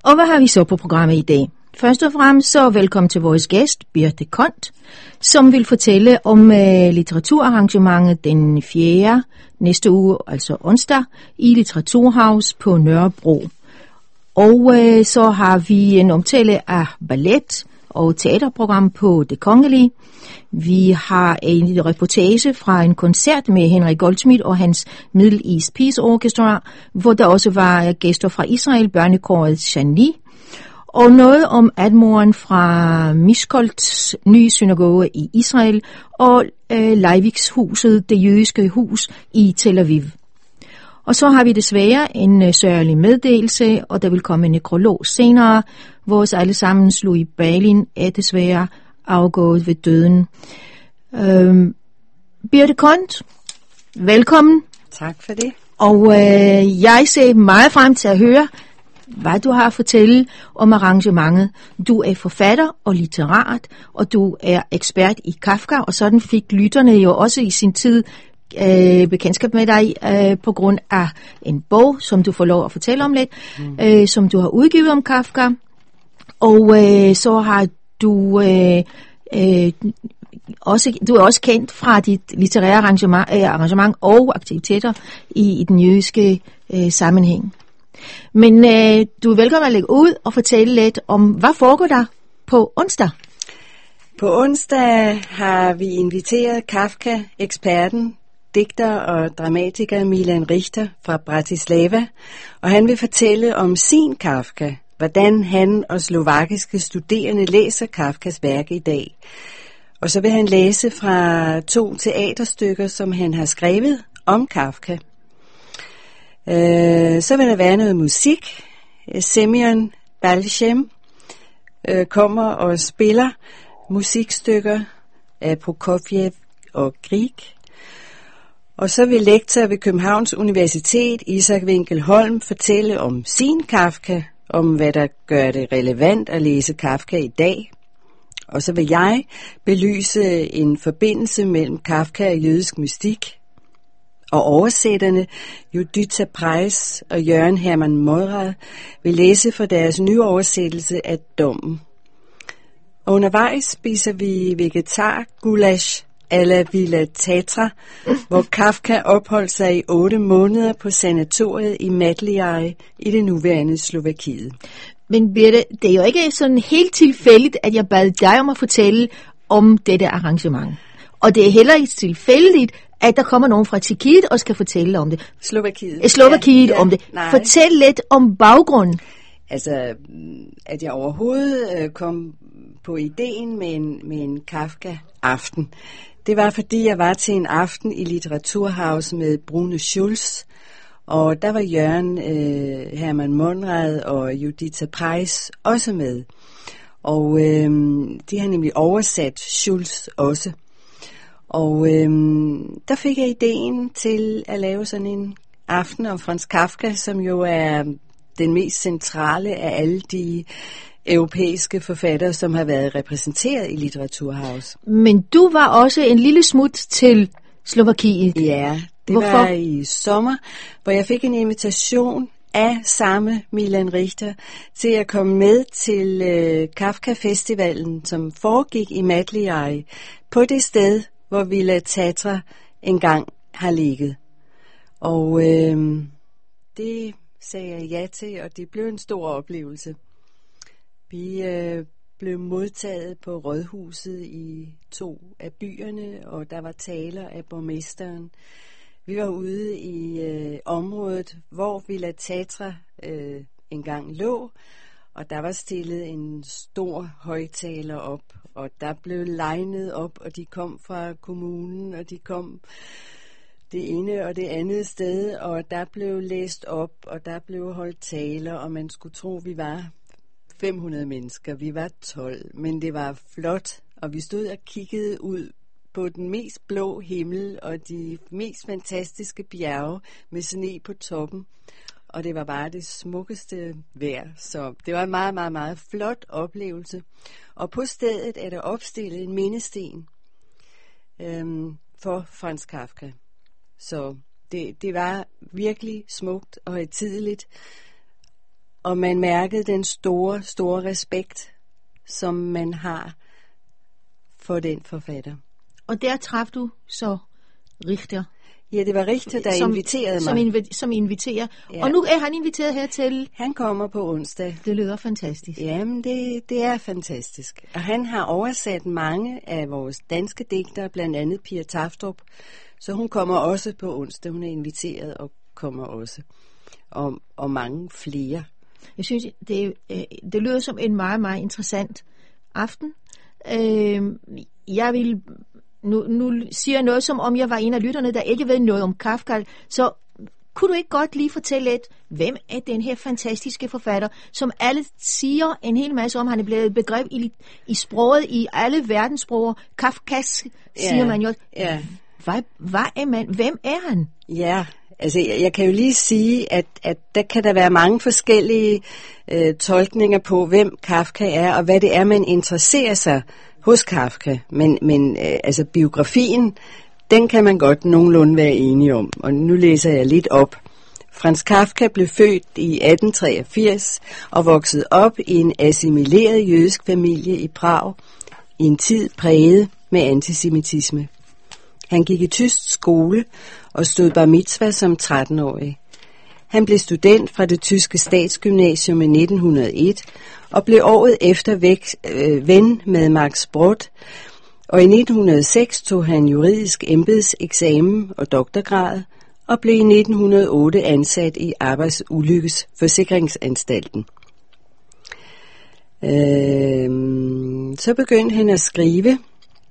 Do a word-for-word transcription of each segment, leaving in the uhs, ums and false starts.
Og hvad har vi så på programmet i dag? Først og fremmest så velkommen til vores gæst, Birthe Kont, som vil fortælle om øh, litteraturarrangementet den fjerde næste uge, altså onsdag, i Litteraturhaus på Nørrebro. Og øh, så har vi en omtale af ballet og teaterprogram på Det Kongelige. Vi har en lille reportage fra en koncert med Henrik Goldschmidt og hans Middle East Peace Orchestra, hvor der også var gæster fra Israel, børnekåret Shani, og noget om admoren fra Miskolts nye synagoge i Israel og øh, Leivikshuset, det jødiske hus i Tel Aviv. Og så har vi desværre en øh, sørgelig meddelelse, og der vil komme en nekrolog senere. Vores allesammens Louis Balin er desværre afgået ved døden. Øhm, Birthe Kont, velkommen. Tak for det. Og øh, jeg ser meget frem til at høre, hvad du har at fortælle om arrangementet. Du er forfatter og litterat, og du er ekspert i Kafka, og sådan fik lytterne jo også i sin tid øh, bekendtskab med dig øh, på grund af en bog, som du får lov at fortælle om lidt, mm. øh, som du har udgivet om Kafka. Og øh, så har du øh, øh, også, du er også kendt fra dit litterære arrangement, øh, arrangement og aktiviteter i, i den jødiske øh, sammenhæng. Men øh, du er velkommen at lægge ud og fortælle lidt om, hvad foregår der på onsdag? På onsdag har vi inviteret Kafka-eksperten, digter og dramatiker Milan Richter fra Bratislava, og han vil fortælle om sin Kafka, hvordan han og slovakiske studerende læser Kafkas værk i dag. Og så vil han læse fra to teaterstykker, som han har skrevet om Kafka. Øh, så vil der være noget musik. Semyon Balshem øh, kommer og spiller musikstykker af Prokofjev og Grieg. Og så vil lektor ved Københavns Universitet, Isak Winkel-Holm, fortælle om sin Kafka, om hvad der gør det relevant at læse Kafka i dag. Og så vil jeg belyse en forbindelse mellem Kafka og jødisk mystik. Og oversætterne Juditha Preis og Jørgen Hermann Monrad vil læse fra deres nye oversættelse af Dommen. Og undervejs spiser vi vegetar gulasch a la Villa Tatra, hvor Kafka opholdt sig i otte måneder på sanatoriet i Madliai i det nuværende Slovakiet. Men Birthe, det er jo ikke sådan helt tilfældigt, at jeg bad dig om at fortælle om dette arrangement. Og det er heller ikke tilfældigt, at der kommer nogen fra Tjekkiet og skal fortælle om det. Slovakiet. Slovakiet ja, ja, om det. Nej. Fortæl lidt om baggrunden. Altså, at jeg overhovedet kom på ideen med en, med en Kafka-aften. Det var, fordi jeg var til en aften i Litteraturhaus med Brune Schulz, og der var Jørgen øh, Hermann Monrad og Juditha Preis også med. Og øh, de har nemlig oversat Schulz også. Og øhm, der fik jeg ideen til at lave sådan en aften om Franz Kafka, som jo er den mest centrale af alle de europæiske forfattere, som har været repræsenteret i Litteraturhaus. Men du var også en lille smut til Slovakiet. Ja, det Hvorfor? var i sommer, hvor jeg fik en invitation af samme Milan Richter til at komme med til øh, Kafka-festivalen, som foregik i Madliai, på det sted, hvor Villa Tatra engang har ligget. Og øh, det sagde jeg ja til, og det blev en stor oplevelse. Vi øh, blev modtaget på Rådhuset i to af byerne, og der var taler af borgmesteren. Vi var ude i øh, området, hvor Villa Tatra øh, engang lå, og der var stillet en stor højtaler op, og der blev legnet op, og de kom fra kommunen, og de kom det ene og det andet sted, og der blev læst op, og der blev holdt taler, og man skulle tro, vi var fem hundrede mennesker. Vi var tolv, men det var flot, og vi stod og kiggede ud på den mest blå himmel og de mest fantastiske bjerge med sne på toppen. Og det var bare det smukkeste vejr, så det var en meget, meget, meget flot oplevelse. Og på stedet er der opstillet en mindesten øhm, for Franz Kafka. Så det, det var virkelig smukt og højtideligt. og man mærkede den store, store respekt, som man har for den forfatter. Og der traf du så Richter. Ja, det var Richter, der som, inviterede som mig. Invi- som inviterer. Ja. Og nu er han inviteret hertil. Han kommer på onsdag. Det lyder fantastisk. Jamen, det, det er fantastisk. Og han har oversat mange af vores danske digtere, blandt andet Pia Taftrup. Så hun kommer også på onsdag. Hun er inviteret og kommer også. Og, og mange flere. Jeg synes, det, det lyder som en meget, meget interessant aften. Jeg vil... Nu, nu siger jeg noget, som om jeg var en af lytterne, der ikke ved noget om Kafka. Så kunne du ikke godt lige fortælle lidt, hvem er den her fantastiske forfatter, som alle siger en hel masse om, han er blevet begreb i, i sproget, i alle verdenssproger. Kafkas, siger ja, man jo. Ja. Hvad, hvad er man? Hvem er han? Ja, altså jeg, jeg kan jo lige sige, at, at der kan der være mange forskellige øh, tolkninger på, hvem Kafka er, og hvad det er, man interesserer sig hos Kafka, men, men øh, altså biografien, den kan man godt nogenlunde være enige om, og nu læser jeg lidt op. Franz Kafka blev født i atten treogfirs og voksede op i en assimileret jødisk familie i Prag i en tid præget med antisemitisme. Han gik i tysk skole og stod bar mitzvah som tretten-årig. Han blev student fra det tyske statsgymnasium i nitten hundrede og et og blev året efter væk, øh, ven med Max Brod, og i nitten hundrede og seks tog han juridisk embedseksamen og doktorgrad og blev i nitten hundrede og otte ansat i Arbejdsulykkesforsikringsanstalten. Øh, så begyndte han at skrive,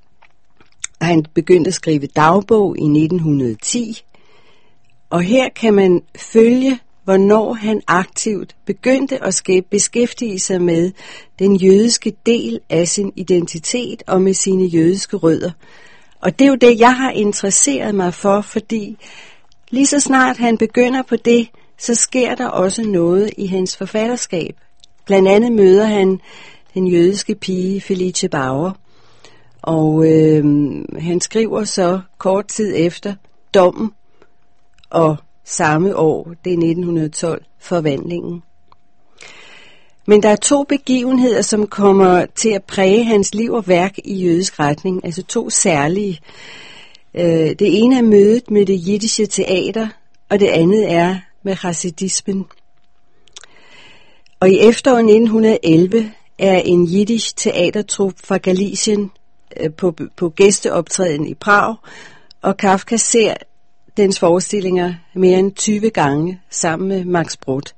og han begyndte at skrive dagbog i nitten hundrede og ti, og her kan man følge, hvornår han aktivt begyndte at beskæftige sig med den jødiske del af sin identitet og med sine jødiske rødder. Og det er jo det, jeg har interesseret mig for, fordi lige så snart han begynder på det, så sker der også noget i hans forfatterskab. Blandt andet møder han den jødiske pige Felice Bauer, og øh, han skriver så kort tid efter Dommen, og samme år, det er nitten hundrede og tolv, Forvandlingen. Men der er to begivenheder, som kommer til at præge hans liv og værk i jødisk retning, altså to særlige. Det ene er mødet med det jiddische teater, og det andet er med hasidismen. Og i efteråret nitten hundrede og elleve er en jiddisch teatertrup fra Galicien på, på gæsteoptræden i Prag, og Kafka ser dens forestillinger mere end tyve gange sammen med Max Brod.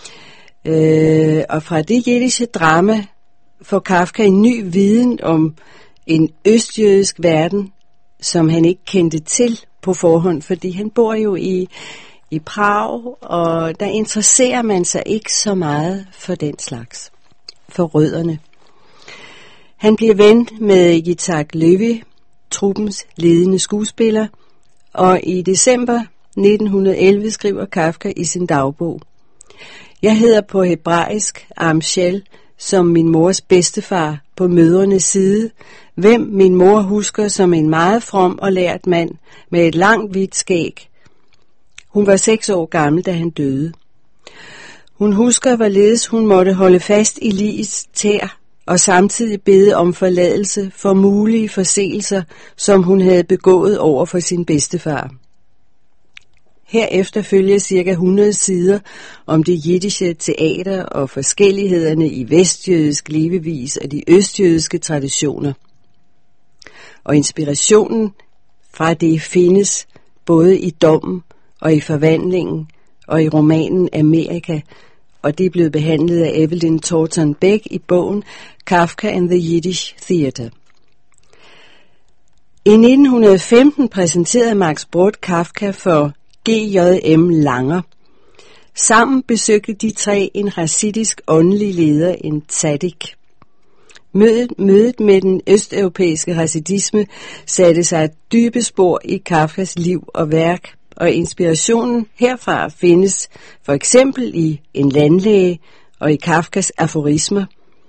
Øh, og fra det jiddische drama får Kafka en ny viden om en østjødisk verden, som han ikke kendte til på forhånd, fordi han bor jo i, i Prag, og der interesserer man sig ikke så meget for den slags, for rødderne. Han bliver ven med Yitzhak Levy, truppens ledende skuespiller, og i december nitten hundrede og elleve skriver Kafka i sin dagbog: Jeg hedder på hebraisk Amshel, som min mors bedstefar på mødrenes side, hvem min mor husker som en meget from og lært mand med et langt hvidt skæg. Hun var seks år gammel, da han døde. Hun husker, hvorledes hun måtte holde fast i ligets tær og samtidig bede om forladelse for mulige forseelser, som hun havde begået over for sin bedstefar. Herefter følger cirka hundrede sider om det jiddische teater og forskellighederne i vestjødisk levevis og de østjødiske traditioner. Og inspirationen fra det findes både i Dommen og i Forvandlingen og i romanen Amerika, og det er blevet behandlet af Evelyn Thornton Beck i bogen Kafka and the Yiddish Theater. I nitten hundrede og femten præsenterede Max Brod Kafka for G J M Langer. Sammen besøgte de tre en hasidisk åndelig leder, en tzadik. Mødet, mødet med den østeuropæiske hasidisme satte sig dybe spor i Kafkas liv og værk, og inspirationen herfra findes for eksempel i En landlæge og i Kafkas aforismer.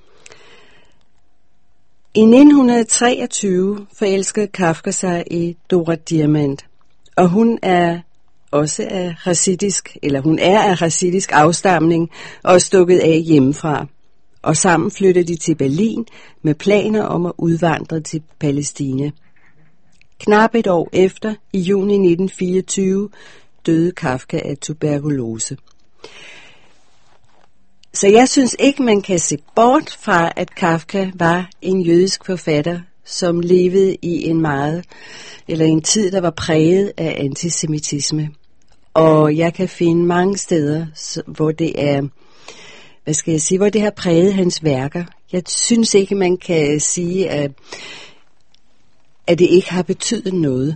I nitten treogtyve forelskede Kafka sig i Dora Diamant, og hun er også af hasidisk, eller hun er af hasidisk afstamning og er stukket af hjemmefra. Og sammen flytter de til Berlin med planer om at udvandre til Palæstina. Knap et år efter, i juni nitten fireogtyve, døde Kafka af tuberkulose. Så jeg synes ikke, man kan se bort fra, at Kafka var en jødisk forfatter, som levede i en meget, eller en tid, der var præget af antisemitisme. Og jeg kan finde mange steder, hvor det er, hvad skal jeg sige, hvor det har præget hans værker. Jeg synes ikke, man kan sige, at, at det ikke har betydet noget.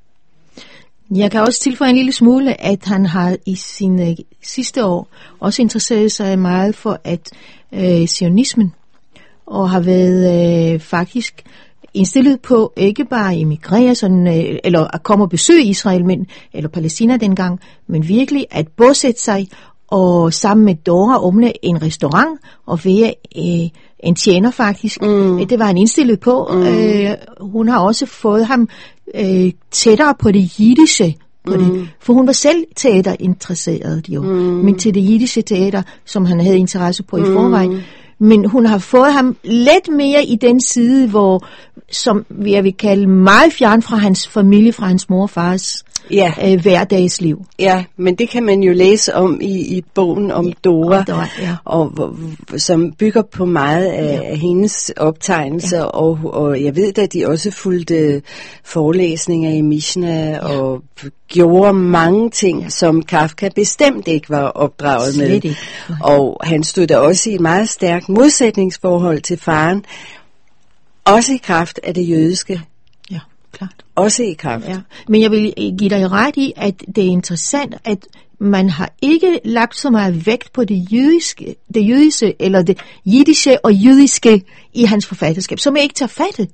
Jeg kan også tilføje en lille smule, at han har i sine sidste år også interesseret sig meget for at øh, sionismen, og har været øh, faktisk indstillet på ikke bare at emigrere, sådan, øh, eller at komme og besøge Israel, men, eller Palæstina dengang, men virkelig at bosætte sig og sammen med Dora åbne en restaurant og være øh, en tjener faktisk. Mm. Det var han indstillet på. Mm. Øh, hun har også fået ham øh, tættere på det jiddische, på mm. det, for hun var selv teaterinteresseret jo, mm. men til det jiddische teater, som han havde interesse på mm. i forvejen. Men hun har fået ham lidt mere i den side, hvor, som jeg vil kalde meget fjern fra hans familie, fra hans mor og fars ja. øh, hverdagsliv. Ja, men det kan man jo læse om i, i bogen om Dora, Dora ja. og, og, som bygger på meget af, ja. af hendes optegnelser, ja. og, og jeg ved at de også fulgte forelæsninger i Mishnah, ja. og gjorde mange ting, ja. som Kafka bestemt ikke var opdraget Slet med. Ikke. Og han stod der også i et meget stærkt modsætningsforhold til faren, også i kraft af det jødiske. Ja, klart. Også i kraft. Ja. Men jeg vil give dig ret i, at det er interessant, at man har ikke lagt så meget vægt på det jødiske, det jødiske, eller det jiddische og jødiske i hans forfatterskab, som jeg ikke tager fatte.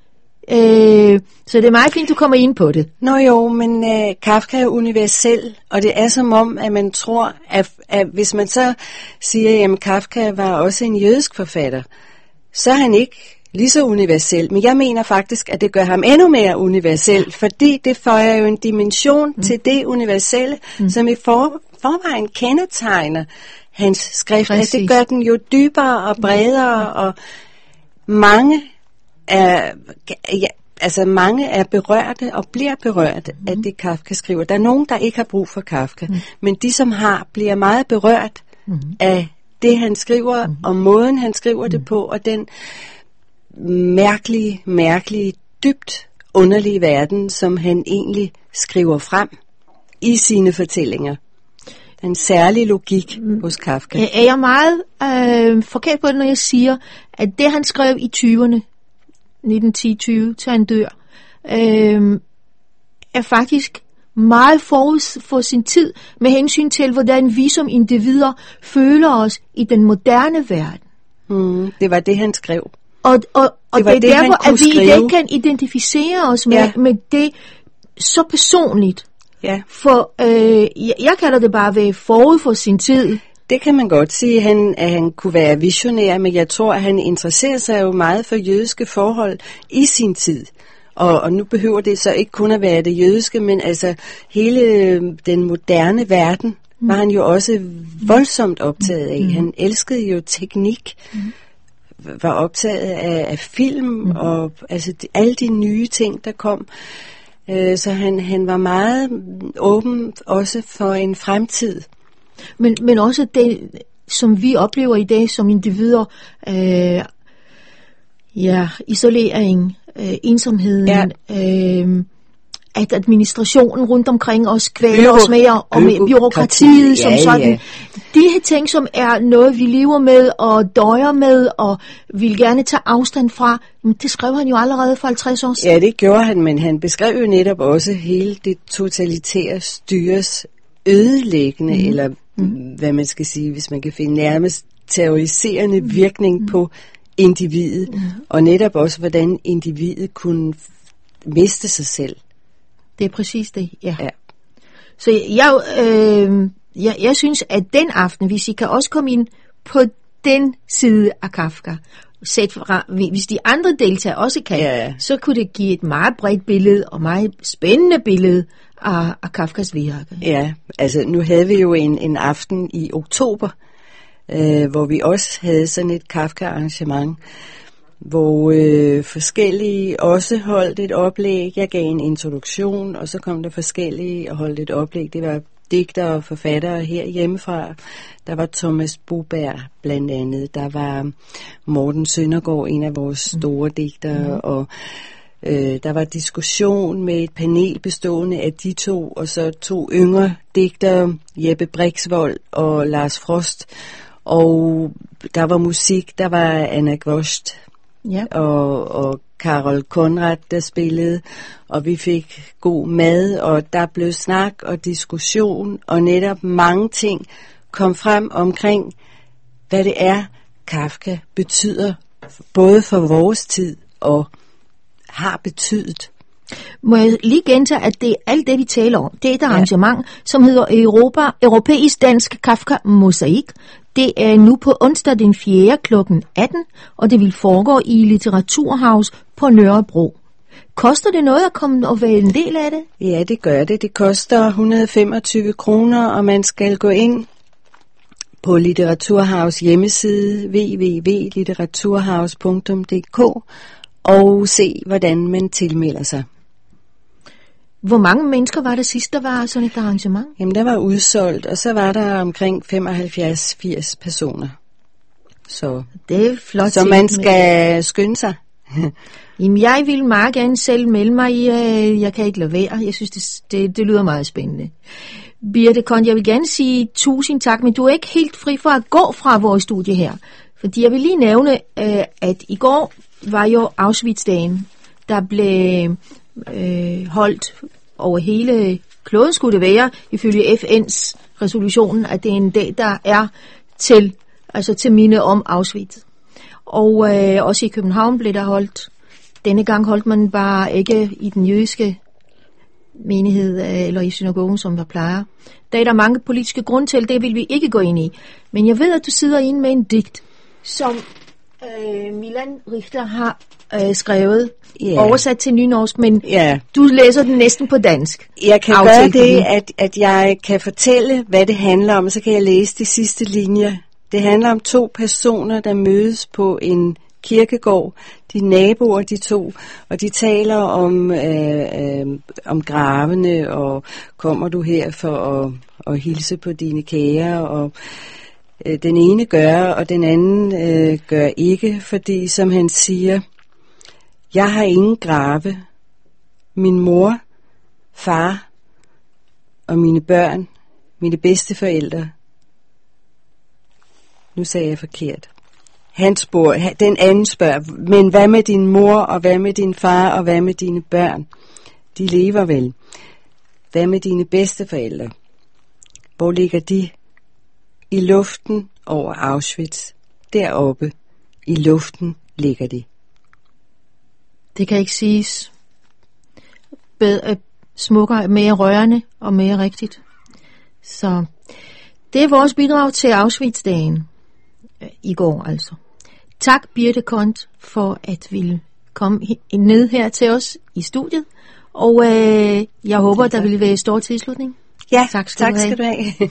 Øh, så det er meget fint, du kommer ind på det. Nå jo, men øh, Kafka er universel, og det er som om, at man tror, at, at hvis man så siger, at Kafka var også en jødisk forfatter, så er han ikke lige så universel. Men jeg mener faktisk, at det gør ham endnu mere universel, fordi det føjer jo en dimension mm. til det universelle, mm. som i for, forvejen kendetegner hans skrift. Altså, det gør den jo dybere og bredere, mm. og mange er, ja, altså mange er berørte og bliver berørt mm. af det Kafka skriver. Der er nogen, der ikke har brug for Kafka, mm. men de som har, bliver meget berørt mm. af det han skriver, mm. og måden han skriver mm. det på, og den mærkelige, mærkelige, dybt underlige verden, som han egentlig skriver frem i sine fortællinger. En særlig logik hos Kafka. Er jeg meget øh, forkert på det, når jeg siger, at det han skrev i tyverne, nitten ti tyve, til han dør, øh, er faktisk meget forud for sin tid, med hensyn til, hvordan vi som individer føler os i den moderne verden. Mm, det var det, han skrev. Og, og, og det, det er det, derfor, at vi skrive. i dag kan identificere os med, ja. med det så personligt. Ja. For øh, jeg, jeg kalder det bare at være forud for sin tid. Det kan man godt sige, at han, at han kunne være visionær, men jeg tror, at han interesserer sig jo meget for jødiske forhold i sin tid. Og, og nu behøver det så ikke kun at være det jødiske, men altså hele den moderne verden mm. var han jo også voldsomt optaget af. Mm. Han elskede jo teknik, mm. var optaget af, af film mm. og altså de, alle de nye ting, der kom. Øh, så han, han var meget åben også for en fremtid. Men, men også det, som vi oplever i dag som individer, øh, ja, isolering, øh, ensomheden, ja. øh, at administrationen rundt omkring os kvæler os mere, og med byråkratiet ja, som sådan. Ja. De her ting, som er noget, vi lever med og døjer med, og vil gerne tage afstand fra, det skrev han jo allerede for halvtreds år siden. Ja, det gjorde han, men han beskrev jo netop også hele det totalitære styres ødelæggende, mm. eller mm. hvad man skal sige, hvis man kan finde nærmest terroriserende mm. virkning mm. på individet, mm. og netop også, hvordan individet kunne miste sig selv. Det er præcis det, ja. ja. Så jeg, øh, jeg, jeg synes, at den aften, hvis I kan også komme ind på den side af Kafka, set fra, hvis de andre deltagere også kan, ja. så kunne det give et meget bredt billede og meget spændende billede af, af Kafkas virke. Ja, altså nu havde vi jo en, en aften i oktober, øh, hvor vi også havde sådan et Kafka-arrangement, hvor øh, forskellige også holdt et oplæg. Jeg gav en introduktion, og så kom der forskellige og holdt et oplæg. Det var digtere og forfattere her hjemmefra. Der var Thomas Boberg blandt andet. Der var Morten Søndergaard, en af vores store digtere, mm. og øh, der var diskussion med et panel bestående af de to, og så to yngre digtere, Jeppe Brixvold og Lars Frost. Og der var musik, der var Anna Gvost, ja. og, og Karol Konrad, der spillede, og vi fik god mad, og der blev snak og diskussion, og netop mange ting kom frem omkring, hvad det er, Kafka betyder, både for vores tid og har betydet. Må jeg lige gentage, at det alt det, vi taler om, det er et arrangement, ja. som hedder Europa, Europæisk Dansk Kafka Mosaik. Det er nu på onsdag den fjerde klokken atten, og det vil foregå i Litteraturhaus på Nørrebro. Koster det noget at komme og være en del af det? Ja, det gør det. Det koster et hundrede og femogtyve kroner, og man skal gå ind på Litteraturhaus hjemmeside w w w punktum litteraturhaus punktum d k og se, hvordan man tilmelder sig. Hvor mange mennesker var det sidst, der var sådan et arrangement? Jamen, der var udsolgt, og så var der omkring femoghalvfjerds til firs personer. Så, det er flot. Så man skal med. skynde sig. Jamen, jeg vil meget gerne selv melde mig i, uh, jeg kan ikke lade være. Jeg synes, det, det, det lyder meget spændende. Birthe Kont, jeg vil gerne sige tusind tak, men du er ikke helt fri for at gå fra vores studie her. Fordi jeg vil lige nævne, uh, at i går var jo Auschwitz-dagen, der blev øh, holdt over hele kloden, skulle det være, ifølge F N's resolutionen, at det er en dag, der er til, altså til minde om Auschwitz. Og øh, også i København blev der holdt. Denne gang holdt man bare ikke i den jødiske menighed, eller i synagogen, som der plejer. Der er der mange politiske grunde til, det vil vi ikke gå ind i. Men jeg ved, at du sidder inde med en digt, som øh, Milan Richter har øh, skrevet, yeah. oversat til nynorsk, men yeah. du læser den næsten på dansk. Jeg kan gøre det, at, at jeg kan fortælle, hvad det handler om, så kan jeg læse de sidste linjer. Det handler om to personer, der mødes på en kirkegård, de naboer, de to, og de taler om, øh, øh, om gravene, og kommer du her for at, at hilse på dine kære, og øh, den ene gør, og den anden øh, gør ikke, fordi som han siger, jeg har ingen grave. Min mor, far og mine børn, mine bedsteforældre. Nu sagde jeg forkert. Han spørger, den anden spørger, men hvad med din mor, og hvad med din far, og hvad med dine børn? De lever vel. Hvad med dine bedsteforældre? Hvor ligger de? I luften over Auschwitz. Deroppe i luften ligger de. Det kan ikke siges bedre, smukkere, mere rørende og mere rigtigt. Så det er vores bidrag til Auschwitz-dagen i går altså. Tak Birthe Kont for at ville komme ned her til os i studiet, og øh, jeg håber, der vil være stor tilslutning. Ja, tak skal, tak du, skal du have.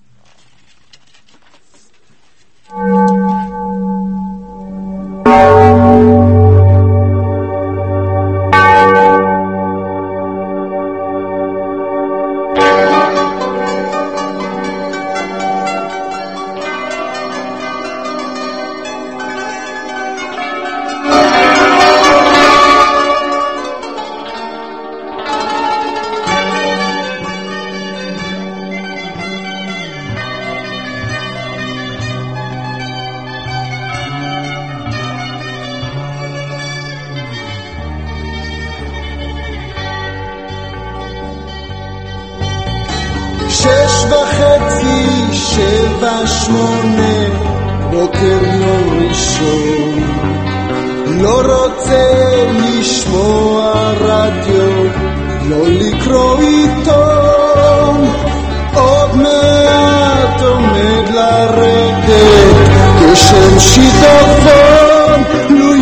שש וחצי, שבע, שמונה, בוקר יום ראשון. לא רוצה לשמוע רדיו, לא לקרוא עיתון. עוד מעט עומד לרדת, גשם שיטפון. לו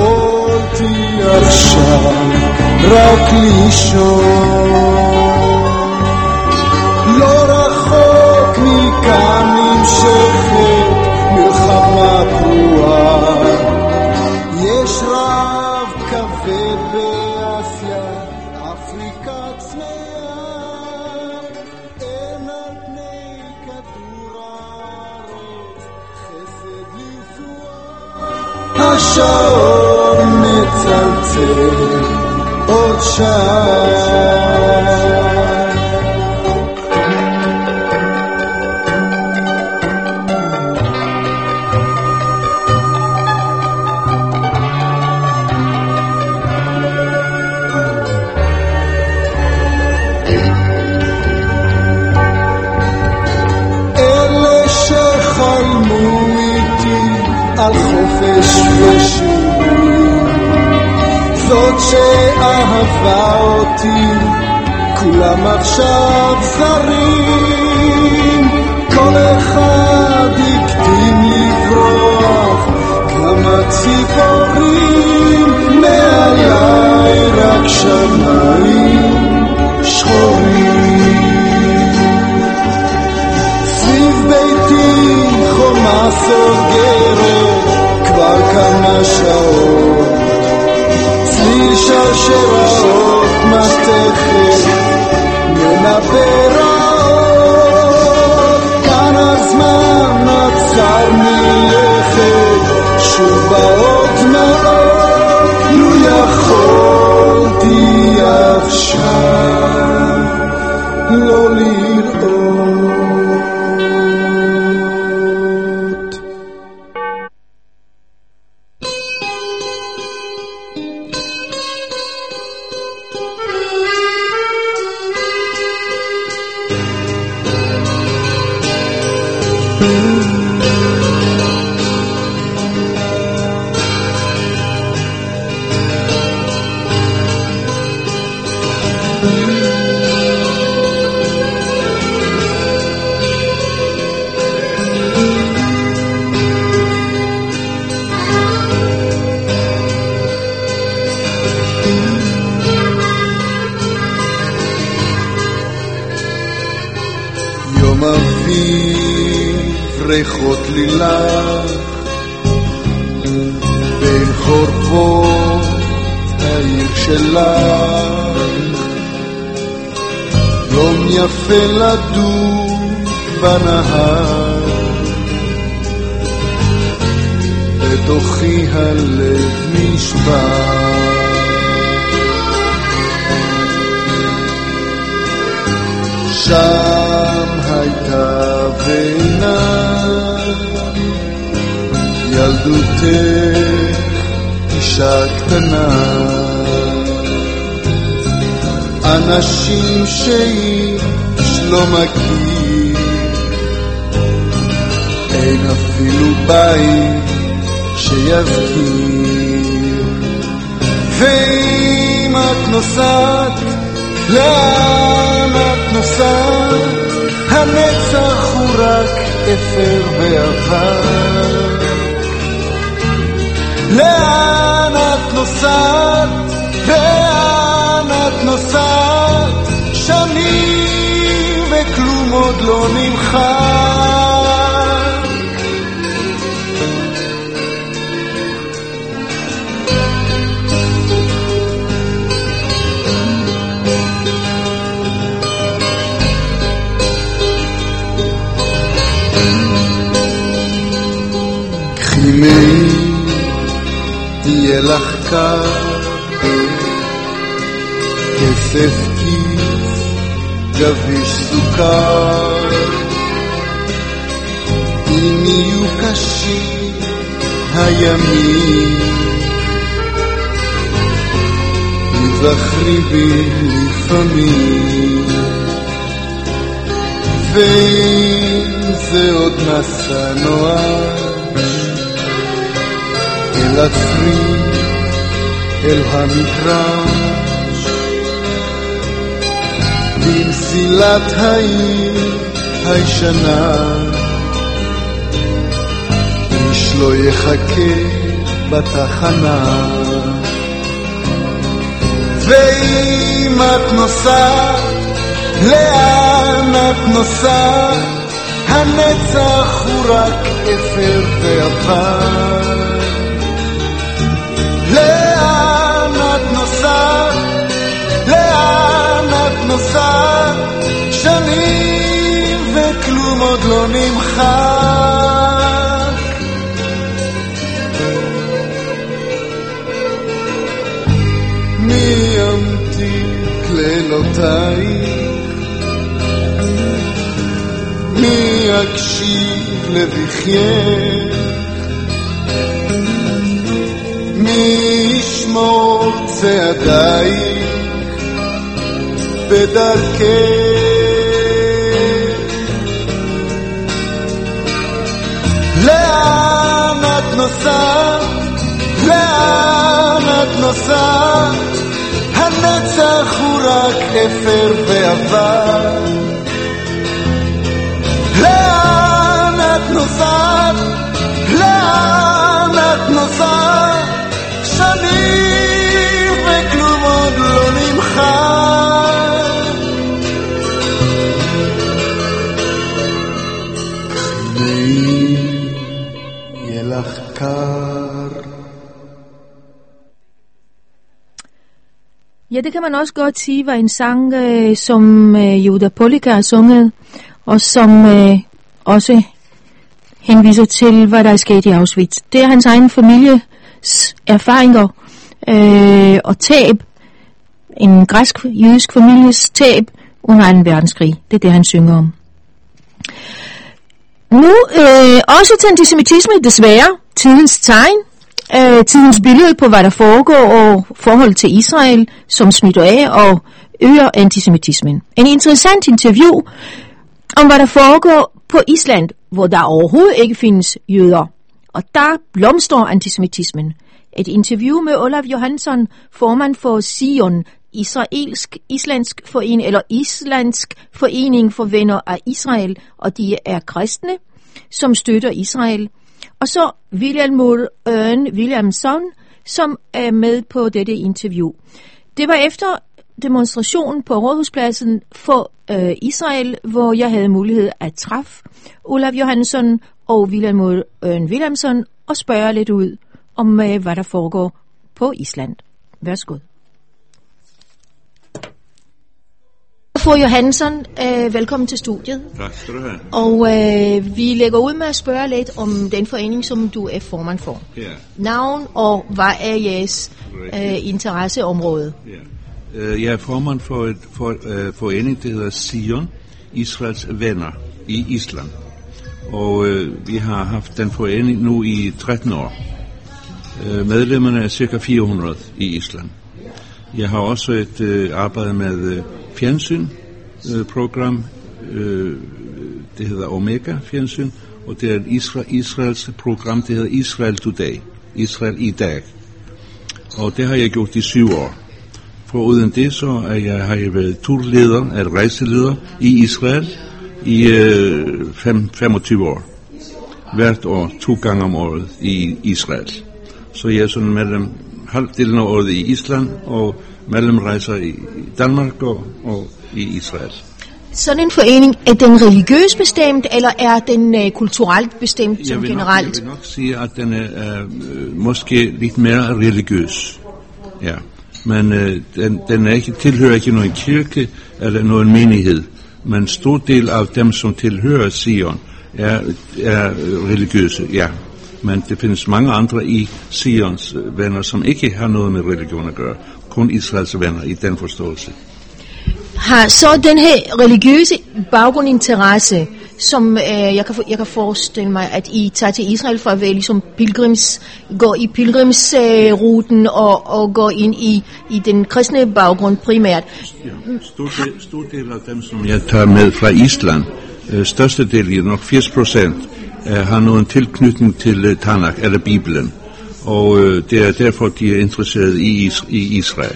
יכולתי עכשיו רק לישון. השעון מצלצל עוד שעה. על חופש ושירים, זאת שאהבה אותי, כולם עכשיו זרים, כל אחד הקדים לברוח, כמה ציפורים, מעליי רק שמיים שחורים. סביב ביתי חומה סוגרת כבר כמה שעות, צליל שרשראות מתכת מנבר רעות, כאן הזמן עצר מלכת, שוב באות דמעות, לו יכולתי עכשיו לא לראות. ריחות לילך בין חורבות העיר שלך, יום יפה לדור בנהר, בתוכי הלב נשבר. שם הייתה בינה ילדותך, אישה קטנה, אנשים שאיש לא מכיר, אין אפילו בית שיזכיר. ואם את נוסעת, לאן את נוסעת? הנצח הוא רק אפר ועבר. לאן את נוסעת? לאן את נוסעת? שנים וכלום עוד לא נמחק. קחימי תהיה לך קר, כסף כיס גביש סוכר, אם יהיו קשים הימים, תזכרי בי לפעמים. ואם זה עוד מסע נואש אל עצמי, אל המגרש, במסילת העיר הישנה, איש לא יחכה בתחנה. ואם את נוסעת, לאן את נוסעת? הנצח הוא רק אפר ועבר. לאן את נוסעת? לאן את נוסעת? שנים וכלום עוד לא נמחק. לחייך מי ישמור צעדייך בדרכך לאן את נוסעת לאן את נוסעת הנצח הוא רק אפר ועבר לאן את נוסעת לאן את נוסעת שנים וכלום עוד לא נמחק ויהיה לך קר. Ja, det kan man også godt sige var en sang, øh, som øh, Judah Polika har sunget, og som øh, også henviser til, hvad der er sket i Auschwitz. Det er hans egen families erfaringer øh, og tab, en græsk-jødisk families tab under anden verdenskrig. Det er det, han synger om. Nu øh, også til antisemitisme, desværre, tidens tegn. Øh, tidens billede på, hvad der foregår og forhold til Israel, som smitter af og øger antisemitismen. En interessant interview om, hvad der foregår på Island, hvor der overhovedet ikke findes jøder. Og der blomstrer antisemitismen. Et interview med Olav Johansson, formand for Sion, Israelsk Islandsk forening, eller Islandsk forening for venner af Israel, og de er kristne, som støtter Israel. Og så William Ørn Williamson, som er med på dette interview. Det var efter demonstrationen på Rådhuspladsen for øh, Israel, hvor jeg havde mulighed at træffe Olav Johansson og William Ørn Williamson og spørge lidt ud om, øh, hvad der foregår på Island. Værsgo. Fru Johansson, øh, velkommen til studiet. Tak skal du have. Og øh, vi lægger ud med at spørge lidt om den forening, som du er formand for. Ja. Navn og hvad er jeres øh, interesseområde? Ja. Jeg er formand for et for, uh, forening, der hedder Sion, Israels venner i Island. Og uh, vi har haft den forening nu i tretten år. Uh, medlemmerne er cirka fire hundrede i Island. Jeg har også et uh, arbejde med uh, fjernsyn uh, program, uh, det hedder Omega fjernsyn, og det er et Isra- Israels program, det hedder Israel Today, Israel i dag. Og det har jeg gjort i syv år. Foruden det så er jeg, har jeg været turleder, er rejseleder i Israel i uh, fem, femogtyve år. Hvert år, to gange om året i Israel. Så jeg er sådan mellem halvdelen af året i Island og mellemrejser i Danmark og, og i Israel. Sådan en forening, er den religiøst bestemt, eller er den uh, kulturelt bestemt som jeg generelt? Nok, jeg vil nok sige, at den er uh, måske lidt mere religiøs. Ja. Men uh, den, den er ikke, tilhører ikke nogen kirke eller nogen menighed. Men stor del af dem, som tilhører Sion, er, er religiøse, ja. Men det findes mange andre i Sions venner, som ikke har noget med religion at gøre. Kun Israels venner i den forståelse. Har så den her religiøse baggrundinteresse, som øh, jeg, kan, jeg kan forestille mig, at I tager til Israel for at være ligesom pilgrims, går i pilgrimsruten øh, og, og går ind i, i den kristne baggrund primært. Ja, stor del, stor del af dem, som jeg tager med fra Island, øh, største del, nok firs procent, øh, har nogen tilknytning til øh, Tanakh eller Bibelen. Og øh, det er derfor, de er interesseret i, is- i Israel.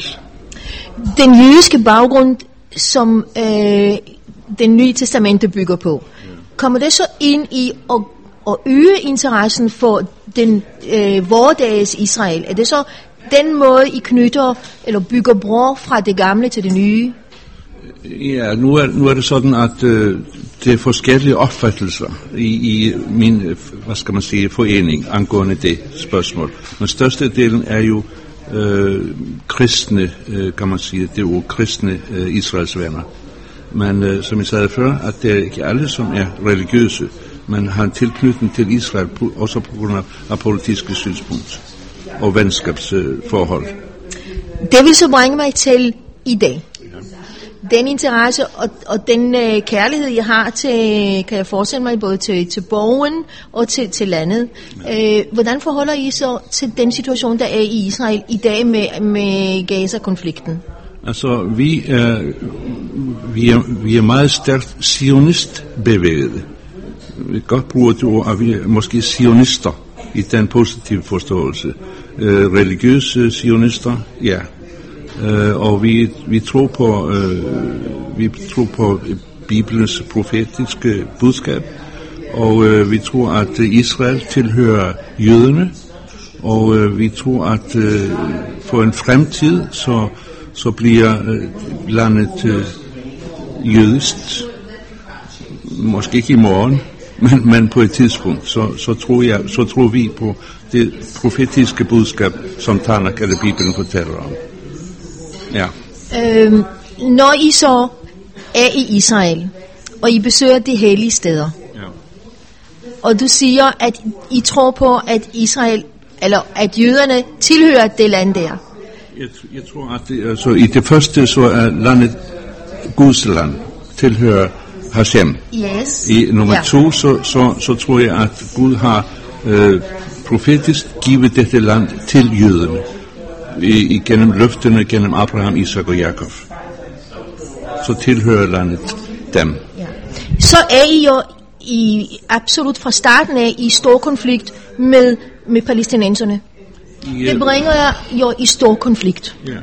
Den jødiske baggrund, som øh, den nye testamente bygger på, kommer det så ind i at, at øge interessen for den øh, vordages Israel? Er det så den måde, I knytter eller bygger broer fra det gamle til det nye? Ja, nu er, nu er det sådan, at øh, det er forskellige opfattelser i, i min, hvad skal man sige, forening angående det spørgsmål. Men størstedelen er jo øh, kristne, øh, kan man sige, det er jo kristne øh, Israels venner. Men øh, som jeg sagde før, at det er ikke alle, som er religiøse, men har en tilknytning til Israel, også på grund af politiske synspunkt og venskabsforhold. Øh, det vil så bringe mig til i dag. den interesse og, og den øh, kærlighed, jeg har til, kan jeg forestille mig, både til, til borgen og til, til landet. Øh, hvordan forholder I så til den situation, der er i Israel i dag med, med Gaza-konflikten? Altså, vi er, vi er, vi er meget stærkt sionistbevæget. Vi godt bruger det ord, at vi er måske sionister i den positive forståelse. Øh, religiøse sionister, ja. Øh, og vi, vi tror på, øh, vi tror på Bibelens profetiske budskab, og øh, vi tror, at Israel tilhører jøderne, og øh, vi tror, at øh, for en fremtid, så så bliver øh, landet øh, jødisk, måske ikke i morgen, men, men på et tidspunkt, så, så, tror jeg, så tror vi på det profetiske budskab, som Tanakh eller Bibelen fortæller om. Ja. Øhm, når I så er i Israel, og I besøger de hellige steder, Ja. og du siger, at I tror på, at Israel, eller at jøderne tilhører det land der. Jeg, jeg tror, at det, altså, i det første, så er landet Guds land, tilhører Hashem. Yes. I nummer Ja. to, så, så, så tror jeg, at Gud har øh, profetisk givet dette land til jøderne, I, igennem løftene, gennem Abraham, Isak og Jakob. Så tilhører landet dem. Ja. Så er I jo i, absolut fra starten af i stor konflikt med, med palæstinenserne. I, Det bringer jeg jo i stor konflikt. ja.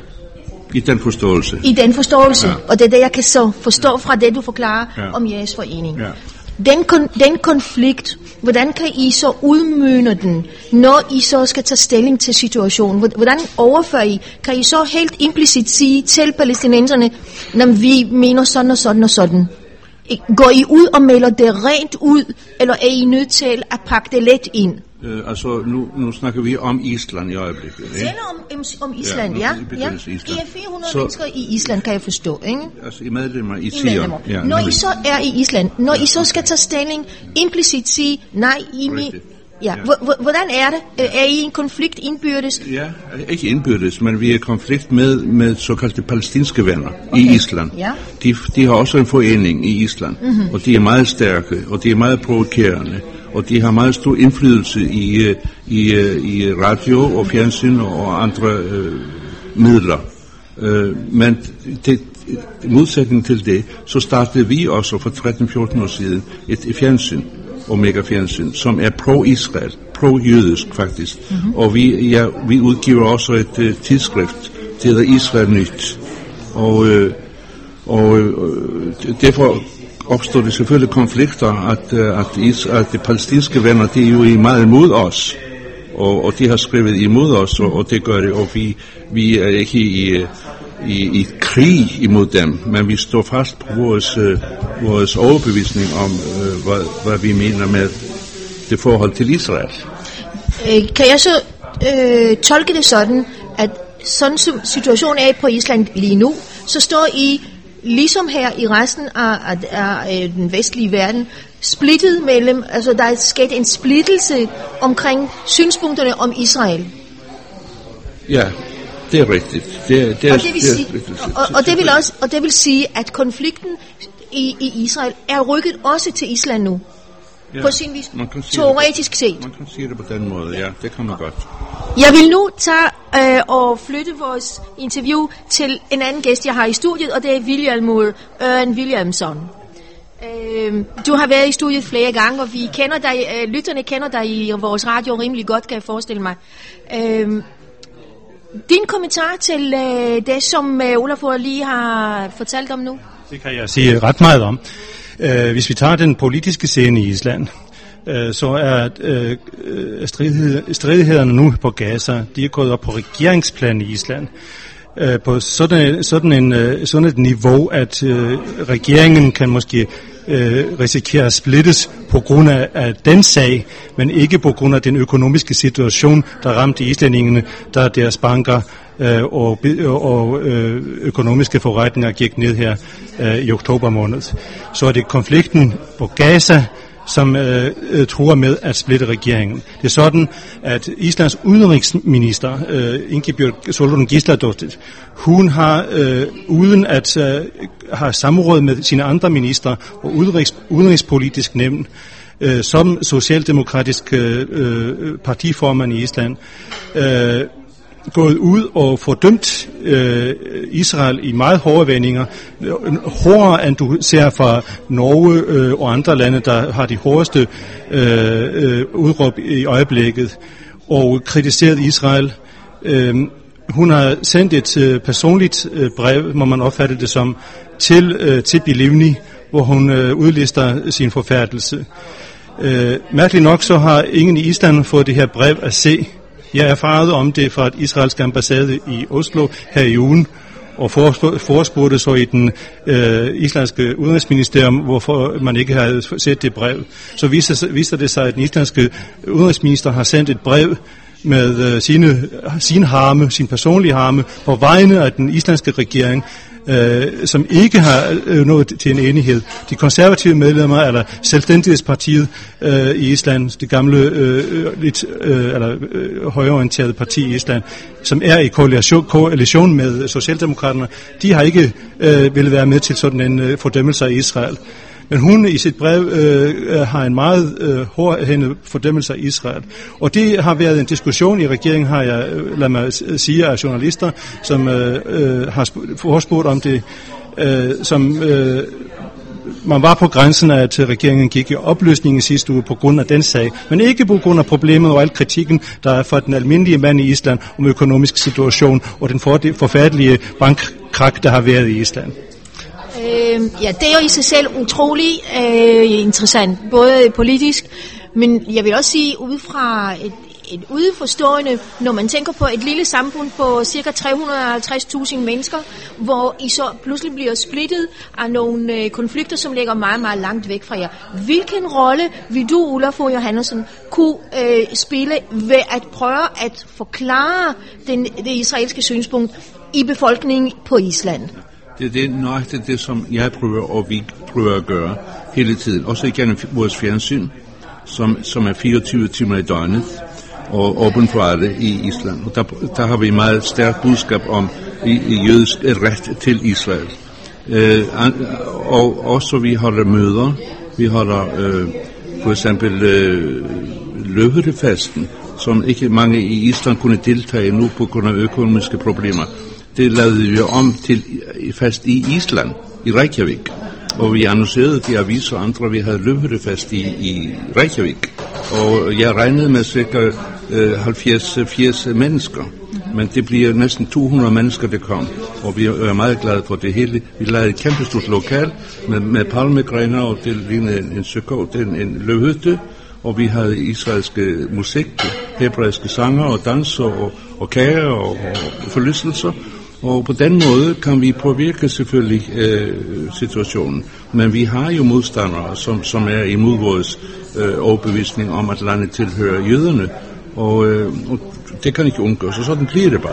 I den forståelse. I den forståelse. Ja. Og det er det, jeg kan så forstå fra det, du forklarer Ja. om jeres forening. Ja. Den, kon- den konflikt, hvordan kan I så udmøne den, når I så skal tage stilling til situationen? Hvordan overfører I? Kan I så helt implicit sige til palæstinenserne, når vi mener sådan og sådan og sådan? Går I ud og melder det rent ud, eller er I nødt til at pakke det let ind? Øh, altså, nu, nu snakker vi om Island i øjeblikket. Ikke? Taler om, om, om Island, Ja, ja? nu ja. begyndes Island. I er fire hundrede Så- mennesker i Island, kan jeg forstå, ikke? Altså, I medlemmer i I Sion. medlemmer. Ja, Når I nemlig. så er i Island, når I så skal tage stilling, implicit sige, nej, I mi- Rigtigt. ja. Ja. H- h- hvordan er det? Er I i en konflikt indbyrdes? Ja, ikke indbyrdes, men vi er i konflikt med, med såkaldte palæstinske venner okay. i Island. Ja. De, de har også en forening i Island, mm-hmm. og de er meget stærke, og de er meget provokerende, og de har meget stor indflydelse i, i, i radio og fjernsyn og andre øh, midler. Øh, men det, i modsætning til det, så startede vi også for tretten fjorten år siden et, et fjernsyn, Omega Fjernsyn, som er pro-Israel, pro-jødisk faktisk. Mm-hmm. Og vi, ja, vi udgiver også et uh, tidsskrift, det hedder Israel Nyt. Og, uh, og uh, derfor opstår det selvfølgelig konflikter, at, uh, at, Israel, at de palæstinske venner, de er jo meget imod os. Og, og de har skrevet imod os, og, og det gør det, og vi, vi er ikke i, i, i krig imod dem, men vi står fast på vores, uh, vores overbevisning om, uh, hvad, hvad vi mener med det forhold til Israel. Øh, kan jeg så øh, tolke det sådan, at sådan som situationen er på Island lige nu, så står I, ligesom her i resten af, af, af, af den vestlige verden, splittet mellem, altså der er sket en splittelse omkring synspunkterne om Israel. Ja, det er rigtigt. Det, det er, Og det vil sige, og, og det vil også, og det vil sige, at konflikten i, i Israel er rykket også til Island nu. ja, På sin vis, man kan sige teoretisk set. Det, man kan sige det på den måde, ja, det kan man godt. Jeg vil nu tage øh, og flytte vores interview til en anden gæst, jeg har i studiet, og det er William Ørn Williamson. Øh, du har været i studiet flere gange, og vi kender dig, øh, lytterne kender dig i vores radio rimelig godt, kan jeg forestille mig. Øh, din kommentar til øh, det, som øh, Olafur lige har fortalt om nu? Det kan jeg sige ret meget om. Uh, hvis vi tager den politiske scene i Island, uh, så er uh, stridighed, stridighederne nu på Gaza, de er gået op på regeringsplan i Island. Uh, på sådan, sådan, en, uh, sådan et niveau, at uh, regeringen kan måske uh, risikere at splittes på grund af, af den sag, men ikke på grund af den økonomiske situation, der ramte islændingene, der deres banker øh, og, og øh, økonomiske forretninger gik ned her øh, i oktober måned. Så er det konflikten på Gaza, som øh, øh, truer med at splitte regeringen. Det er sådan, at Islands udenrigsminister, øh, Ingibjørg Sólrún Gísladóttir, hun har, øh, uden at øh, have samråd med sine andre ministre og udenrigs, udenrigspolitisk nævn, øh, som socialdemokratisk øh, partiformand i Island, øh, gået ud og fordømt øh, Israel i meget hårde vendinger, hårdere end du ser fra Norge øh, og andre lande, der har de hårdeste øh, øh, udråb i øjeblikket, og kritiseret Israel. Øh, hun har sendt et øh, personligt øh, brev, må man opfatte det som, til øh, Tzipi Livni, hvor hun øh, udlister sin forfærdelse. Øh, mærkeligt nok så har ingen i Island fået det her brev at se. Jeg erfarede om det fra et israelsk ambassade i Oslo her i ugen, og forespurgte så i den øh, islandske udenrigsministerium, hvorfor man ikke havde set det brev. Så viser, viser det sig, at den islandske udenrigsminister har sendt et brev med øh, sine, sin harme, sin personlige harme, på vegne af den islandske regering, øh, som ikke har øh, nået til en enighed. De konservative medlemmer, eller Selvstændighedspartiet øh, i Island, det gamle øh, lidt øh, eller øh, højreorienterede parti i Island, som er i koalition, koalition med Socialdemokraterne, de har ikke øh, ville være med til sådan en øh, fordømmelse af Israel. Men hun i sit brev øh, har en meget øh, hårdhændet fordømmelse af Israel. Og det har været en diskussion i regeringen, har jeg, lad mig sige, af journalister, som øh, øh, har forespurgt om det, øh, som øh, man var på grænsen af, at regeringen gik i opløsning i sidste uge på grund af den sag, men ikke på grund af problemet og al kritikken, der er fra den almindelige mand i Island om økonomisk situation og den forfærdelige bankkrak, der har været i Island. Øh, ja, det er jo i sig selv utrolig øh, interessant, både politisk, men jeg vil også sige, ud fra et, et udeforstående, når man tænker på et lille samfund på cirka tre hundrede og halvtreds tusind mennesker, hvor I så pludselig bliver splittet af nogle øh, konflikter, som ligger meget, meget langt væk fra jer. Hvilken rolle vil du, Ulla Fogh Johannesson, kunne øh, spille ved at prøve at forklare den, det israelske synspunkt i befolkningen på Island? Det er det nøjagtigt det, som jeg prøver, og vi prøver at gøre hele tiden. Også igennem vores fjernsyn, som, som er fireogtyve timer i døgnet, og åben for alle i Island. Og der, der har vi et meget stærkt budskab om i, i jødisk ret til Israel. Øh, og også vi holder møder. Vi holder øh, for eksempel øh, løvhyttefesten, som ikke mange i Island kunne deltage nu på grund af økonomiske problemer. Det lavede vi om til fest i Island, i Reykjavik. Og vi annoncerede de aviser og andre, vi havde løbhyttefest i, i Reykjavik. Og jeg regnede med cirka øh, halvfjerds firs mennesker. Men det bliver næsten to hundrede mennesker, der kom. Og vi er meget glade for det hele. Vi lavede et kæmpestort lokal med, med palmegrener, og det lignede en, en, psyko, en, en løvhytte. Og vi havde israelske musik, hebraiske sanger og danser og, og kager og, og forlystelser. Og på den måde kan vi påvirke selvfølgelig øh, situationen. Men vi har jo modstandere, som, som er imod vores øh, overbevisning om, at landet tilhører jøderne. Og, øh, og det kan ikke undgås, og sådan bliver det bare.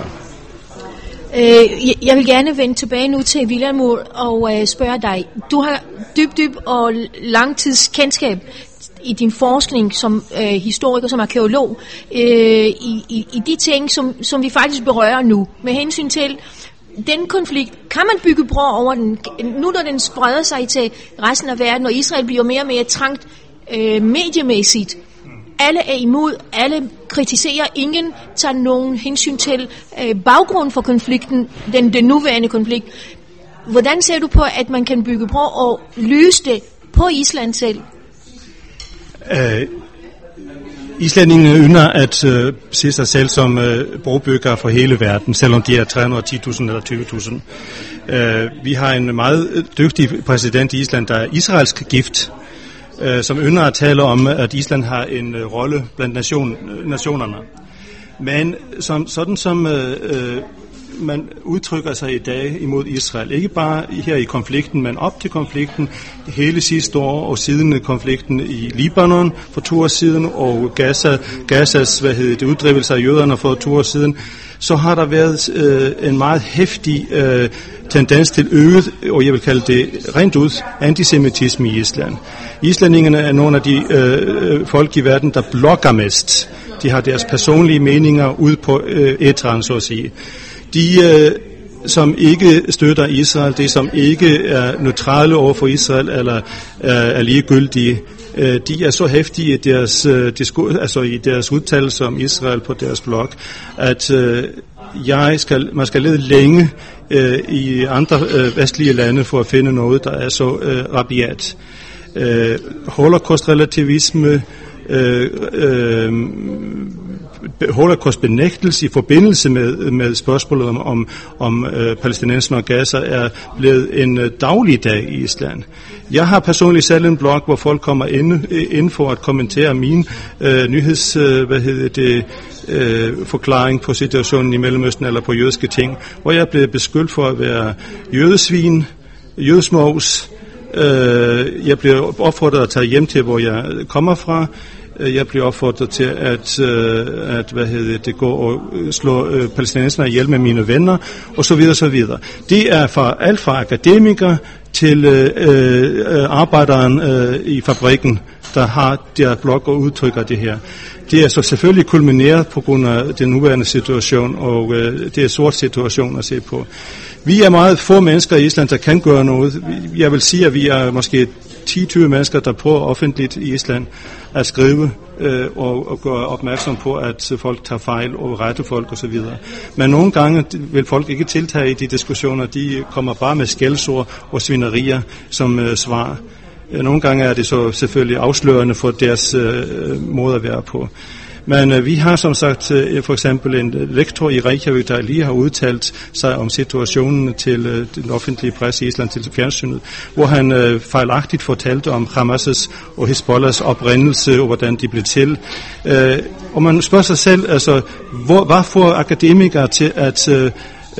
Øh, jeg vil gerne vende tilbage nu til Vilhelmur og øh, spørge dig. Du har dyb, dyb og langtidskendskab i din forskning som øh, historiker, som arkeolog, øh, i, i, i de ting, som, som vi faktisk berører nu, med hensyn til den konflikt. Kan man bygge bro over den, nu når den spreder sig til resten af verden, og Israel bliver mere og mere trængt øh, mediemæssigt? Alle er imod, alle kritiserer, ingen tager nogen hensyn til øh, baggrunden for konflikten, den, den nuværende konflikt. Hvordan ser du på, at man kan bygge bro og løse det på Island selv? Uh, Islændingene ynder at uh, se sig selv som uh, brobyggere for hele verden, selvom de er tre hundrede og ti tusind eller tyve tusind. Uh, vi har en meget dygtig præsident i Island, der er israelsk gift, uh, som ynder at tale om, at Island har en uh, rolle blandt nation, nationerne. Men som, sådan som uh, uh, man udtrykker sig i dag imod Israel. Ikke bare her i konflikten, men op til konflikten hele sidste år og siden konflikten i Libanon for to år siden og Gaza, Gazas hvad hedder det, uddrivelse af jøderne for to år siden, så har der været øh, en meget heftig øh, tendens til øget, og jeg vil kalde det rent ud, antisemitisme i Island. Islændingerne er nogle af de øh, folk i verden, der blogger mest. De har deres personlige meninger ud på øh, æteren, så at sige. De, øh, som ikke støtter Israel, det som ikke er neutrale over for Israel, eller øh, er ligegyldige, øh, de er så heftige i deres, øh, disku, altså i deres udtalelser om Israel på deres blog, at øh, jeg skal, man skal lede længe øh, i andre øh, vestlige lande for at finde noget, der er så øh, rabiat. Øh, Holocaust-relativisme, øh, øh, Holocaust-benægtelse i forbindelse med, med spørgsmålet om, om, om øh, palæstinenserne og Gaza er blevet en øh, dagligdag i Island. Jeg har personligt selv en blog, hvor folk kommer ind, ind for at kommentere min øh, nyheds, øh, hvad hedder det, øh, forklaring på situationen i Mellemøsten eller på jødiske ting, hvor jeg er blevet beskyldt for at være jødesvin, jødesmås. Øh, jeg bliver opfordret at tage hjem til, hvor jeg kommer fra. Jeg bliver opfordret til at, at hvad hedder det, gå og slå øh, palæstinenserne ihjel med mine venner, og så videre, så videre. Det er fra alt fra akademikere til øh, øh, arbejderen øh, i fabrikken, der har der blog og udtrykker det her. Det er så selvfølgelig kulmineret på grund af den nuværende situation, og øh, det er en sort situation at se på. Vi er meget få mennesker i Island, der kan gøre noget. Jeg vil sige, at vi er måske ti til tyve mennesker, der prøver offentligt i Island at skrive øh, og, og gøre opmærksom på, at folk tager fejl og rette folk osv. Men nogle gange vil folk ikke tiltage i de diskussioner. De kommer bare med skældsord og svinerier som øh, svar. Nogle gange er det så selvfølgelig afslørende for deres øh, måde at være på. Men øh, vi har som sagt øh, for eksempel en lektor i Reykjavik, der lige har udtalt sig om situationen til øh, den offentlige presse i Island, til fjernsynet, hvor han øh, fejlagtigt fortalte om Hamas' og Hezbollahs oprindelse og hvordan de blev til. Øh, og man spørger sig selv, altså, hvor, hvad får akademikere til at, øh,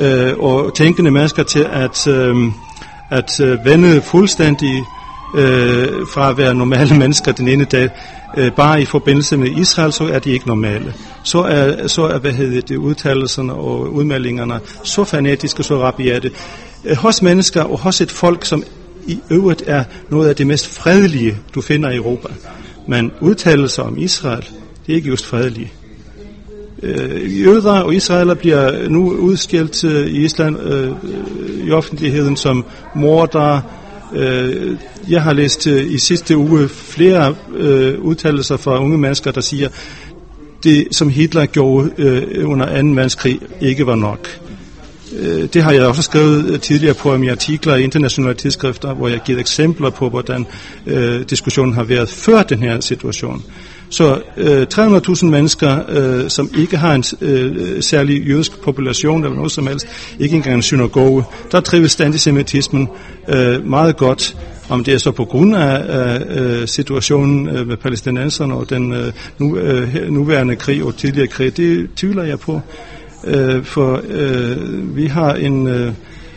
og tænkende mennesker til at, øh, at øh, vende fuldstændig øh, fra at være normale mennesker den ene dag, øh, bare i forbindelse med Israel, så er de ikke normale. Så er, så er hvad hedder det, udtalelserne og udmeldingerne så fanatiske, så rabiate. Øh, hos mennesker og hos et folk, som i øvrigt er noget af det mest fredelige, du finder i Europa. Men udtalelser om Israel, det er ikke just fredelige. Øh, jøder og israeler bliver nu udskilt øh, i Island øh, i offentligheden som mordere. Øh, jeg har læst øh, i sidste uge flere øh, udtalelser fra unge mennesker, der siger, det som Hitler gjorde øh, under anden verdenskrig ikke var nok. Øh, det har jeg også skrevet tidligere på i artikler i internationale tidsskrifter, hvor jeg giver eksempler på, hvordan øh, diskussionen har været før den her situation. Så øh, tre hundrede tusind mennesker, øh, som ikke har en øh, særlig jødisk population eller noget som helst, ikke engang en synagoge, der trives antisemitismen øh, meget godt. Om det er så på grund af øh, situationen øh, med palæstinenserne og den øh, nu, øh, nuværende krig og tidligere krig, det tvivler jeg på. Øh, for øh, vi har en, øh,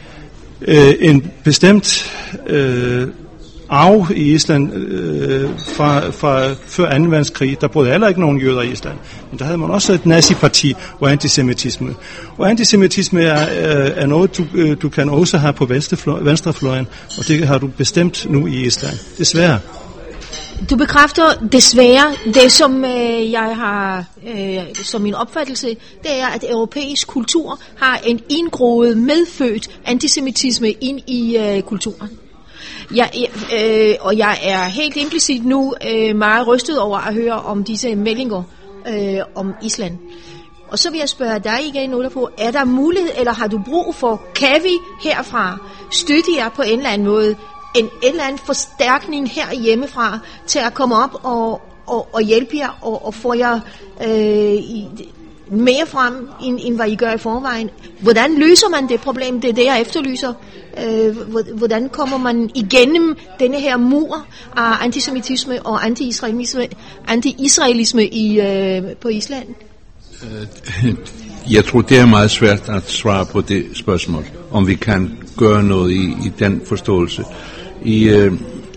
en bestemt øh, arv i Island øh, fra, fra før anden verdenskrig. Der boede heller ikke nogen jøder i Island, men der havde man også et naziparti og antisemitisme. Og antisemitisme er, er noget, du, du kan også have på venstrefløjen, og det har du bestemt nu i Island. Desværre. Du bekræfter desværre det, som øh, jeg har øh, som min opfattelse, det er, at europæisk kultur har en indgroet, medfødt antisemitisme ind i øh, kulturen. Jeg, øh, og jeg er helt implicit nu øh, meget rystet over at høre om disse meldinger øh, om Island. Og så vil jeg spørge dig igen, Ulla, på, er der mulighed, eller har du brug for, kan vi herfra støtte jer på en eller anden måde, en, en eller anden forstærkning her hjemmefra, til at komme op og, og, og hjælpe jer, og, og få jer øh, i, mere frem, end, end hvad I gør i forvejen? Hvordan løser man det problem? Det er det, jeg efterlyser. Øh, hvordan kommer man igennem denne her mur af antisemitisme og anti-israelisme, anti-israelisme i, øh, på Island? Jeg tror, det er meget svært at svare på det spørgsmål, om vi kan gøre noget i, i den forståelse. I, øh,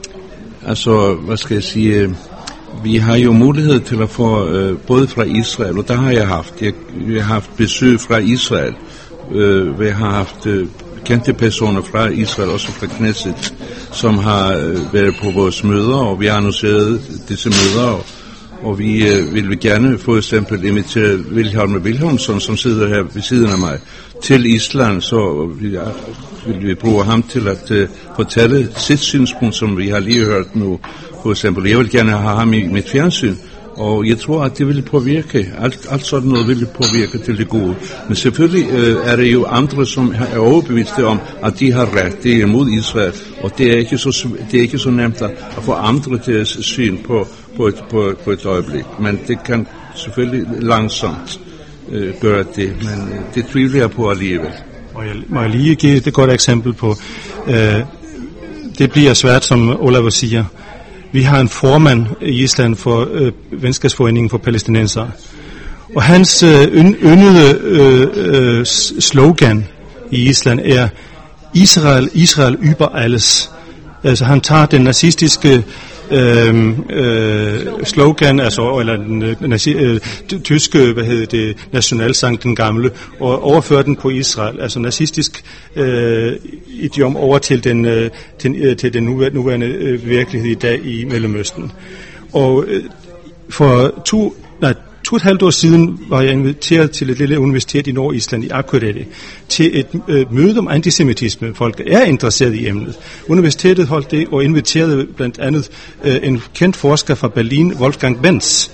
altså, hvad skal jeg sige, øh, vi har jo mulighed til at få, øh, både fra Israel, og der har jeg haft, jeg, jeg har haft besøg fra Israel, øh, vi har haft øh, kendte personer fra Israel, også fra Knesset, som har øh, været på vores møder, og vi har annonceret disse møder, og Og vi øh, vil gerne for eksempel invitere Wilhelm Wilhelmsson, som sidder her ved siden af mig, til Island, så vi, ja, vil vi bruge ham til at øh, fortælle sit synspunkt, som vi har lige hørt nu. For eksempel, jeg vil gerne have ham i mit fjernsyn, og jeg tror, at det vil påvirke, alt, alt sådan noget vil påvirke til det gode. Men selvfølgelig øh, er det jo andre, som er overbeviste om, at de har ret, det er imod Israel, og det er ikke så, det er ikke så nemt at få andre deres syn på, på, et, på, på et øjeblik. Men det kan selvfølgelig langsomt øh, gøre det, men det tvivler jeg på alligevel. Må jeg, må jeg lige give et godt eksempel på, øh, det bliver svært, som Olav siger. Vi har en formand i Island for øh, Venskabsforeningen for palæstinensere, og hans øh, yndede øh, øh, slogan i Island er Israel, Israel über alles. Altså han tager den nazistiske øh, øh, slogan, altså eller den nazi, øh, tyske, hvad hedder det, nationalsang, den gamle, og overfører den på Israel, altså nazistisk øh, idiom over til den øh, til, øh, til den nuværende, nuværende øh, virkelighed i dag i Mellemøsten. Og øh, for to nej, To og et halvt år siden var jeg inviteret til et lille universitet i Nordisland i Akureyri til et øh, møde om antisemitisme. Folk er interesseret i emnet. Universitetet holdt det og inviterede blandt andet øh, en kendt forsker fra Berlin, Wolfgang Benz.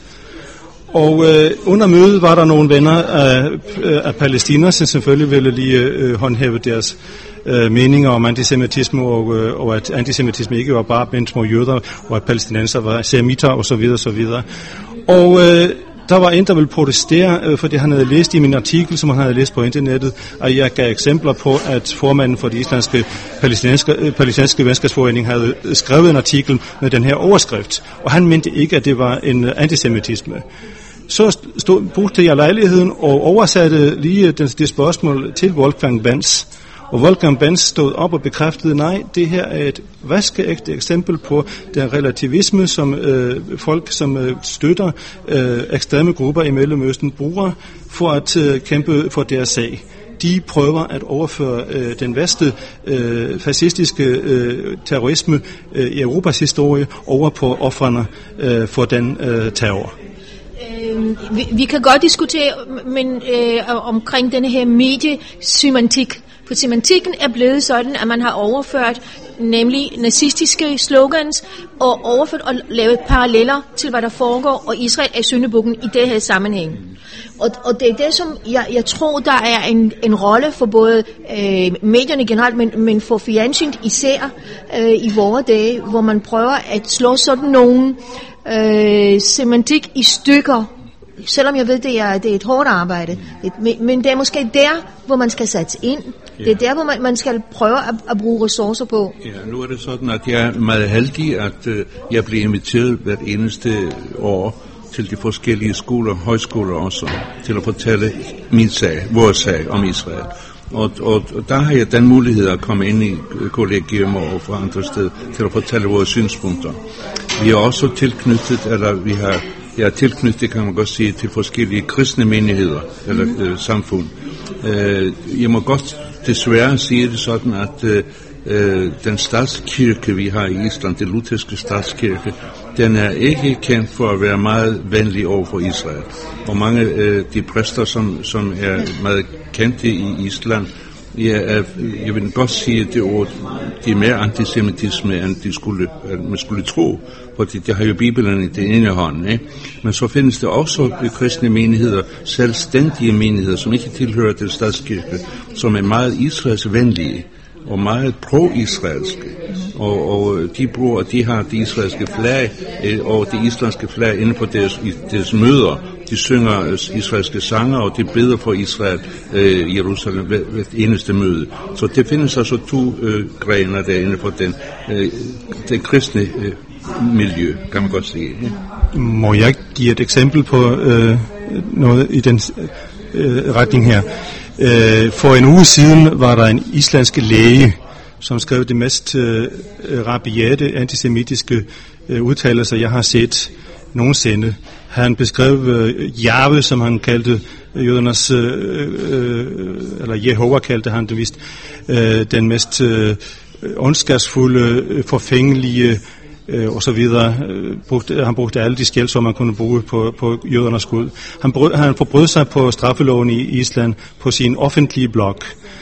Og øh, under mødet var der nogle venner af, øh, af Palæstina, som selvfølgelig ville lige øh, håndhæve deres øh, meninger om antisemitisme, og, øh, og at antisemitisme ikke var bare blandt små jøder, og at palæstinenser var semiter osv. osv. Og øh, der var en, der ville protestere, øh, fordi han havde læst i min artikel, som han havde læst på internettet, og jeg gav eksempler på, at formanden for det islandske palæstinensiske, øh, palæstinensiske venskabsforening havde skrevet en artikel med den her overskrift, og han mente ikke, at det var en øh, antisemitisme. Så stod, brugte jeg lejligheden og oversatte lige det, det spørgsmål til Wolfgang Benz. Og Wolfgang Benz stod op og bekræftede, nej, det her er et vaskeægte eksempel på den relativisme, som øh, folk, som øh, støtter øh, ekstreme grupper i Mellemøsten, bruger for at øh, kæmpe for deres sag. De prøver at overføre øh, den værste øh, fascistiske øh, terrorisme øh, i Europas historie over på ofrene øh, for den øh, terror. Vi, vi kan godt diskutere men, øh, omkring denne her mediesemantik. For semantikken er blevet sådan, at man har overført nemlig nazistiske slogans og overført og lavet paralleller til, hvad der foregår, og Israel er syndebukken i det her sammenhæng. Og, og det er det, som jeg, jeg tror, der er en, en rolle for både øh, medierne generelt, men, men for fjernsynet især øh, i vore dage, hvor man prøver at slå sådan nogle øh, semantik i stykker. Selvom jeg ved, det er, det er et hårdt arbejde. Men, men det er måske der, hvor man skal sætte ind. Ja. Det er der, hvor man, man skal prøve at, at bruge ressourcer på. Ja, nu er det sådan, at jeg er meget heldig, at uh, jeg bliver inviteret hvert eneste år til de forskellige skoler, højskoler også, til at fortælle min sag, vores sag om Israel. Og, og, og der har jeg den mulighed at komme ind i kollegium og fra andre steder til at fortælle vores synspunkter. Vi er også tilknyttet, eller vi har Jeg er tilknyttet, kan man godt sige, til forskellige kristne menigheder eller øh, samfund. Øh, jeg må godt desværre sige det sådan, at øh, den statskirke, vi har i Island, den lutherske statskirke, den er ikke kendt for at være meget venlig over for Israel. Og mange af øh, de præster, som, som er meget kendte i Island, jeg, er, jeg vil godt sige det ord, de er mere antisemitisme, end de skulle, man skulle tro, fordi de har jo Bibelen i den ene hånd, ikke? Men så findes der også kristne menigheder, selvstændige menigheder, som ikke tilhører til statskirke, som er meget israelsvenlige og meget pro-israelske, og, og de bruger, de har det israelske flag og det islandske flag inden for deres, deres møder. De synger israelske sanger, og de beder for Israel øh, Jerusalem ved, ved eneste møde. Så det findes altså to øh, grener derinde for den, øh, den kristne øh, miljø, kan man godt sige. Ja. Må jeg give et eksempel på øh, noget i den øh, retning her. Øh, for en uge siden var der en islandsk læge, som skrev det mest øh, rabiate antisemitiske øh, udtalelser, jeg har set nogensinde. Han beskrev øh, Jahve, som han kaldte jødernes, øh, øh, eller Jehova kaldte han det vist, øh, den mest øh, ondskabsfulde, øh, forfængelige øh, og så videre. Øh, brugte, han brugte alle de skældsord, man kunne bruge på, på jødernes Gud. Han, brød, han forbrød sig på straffeloven i Island på sin offentlige blog.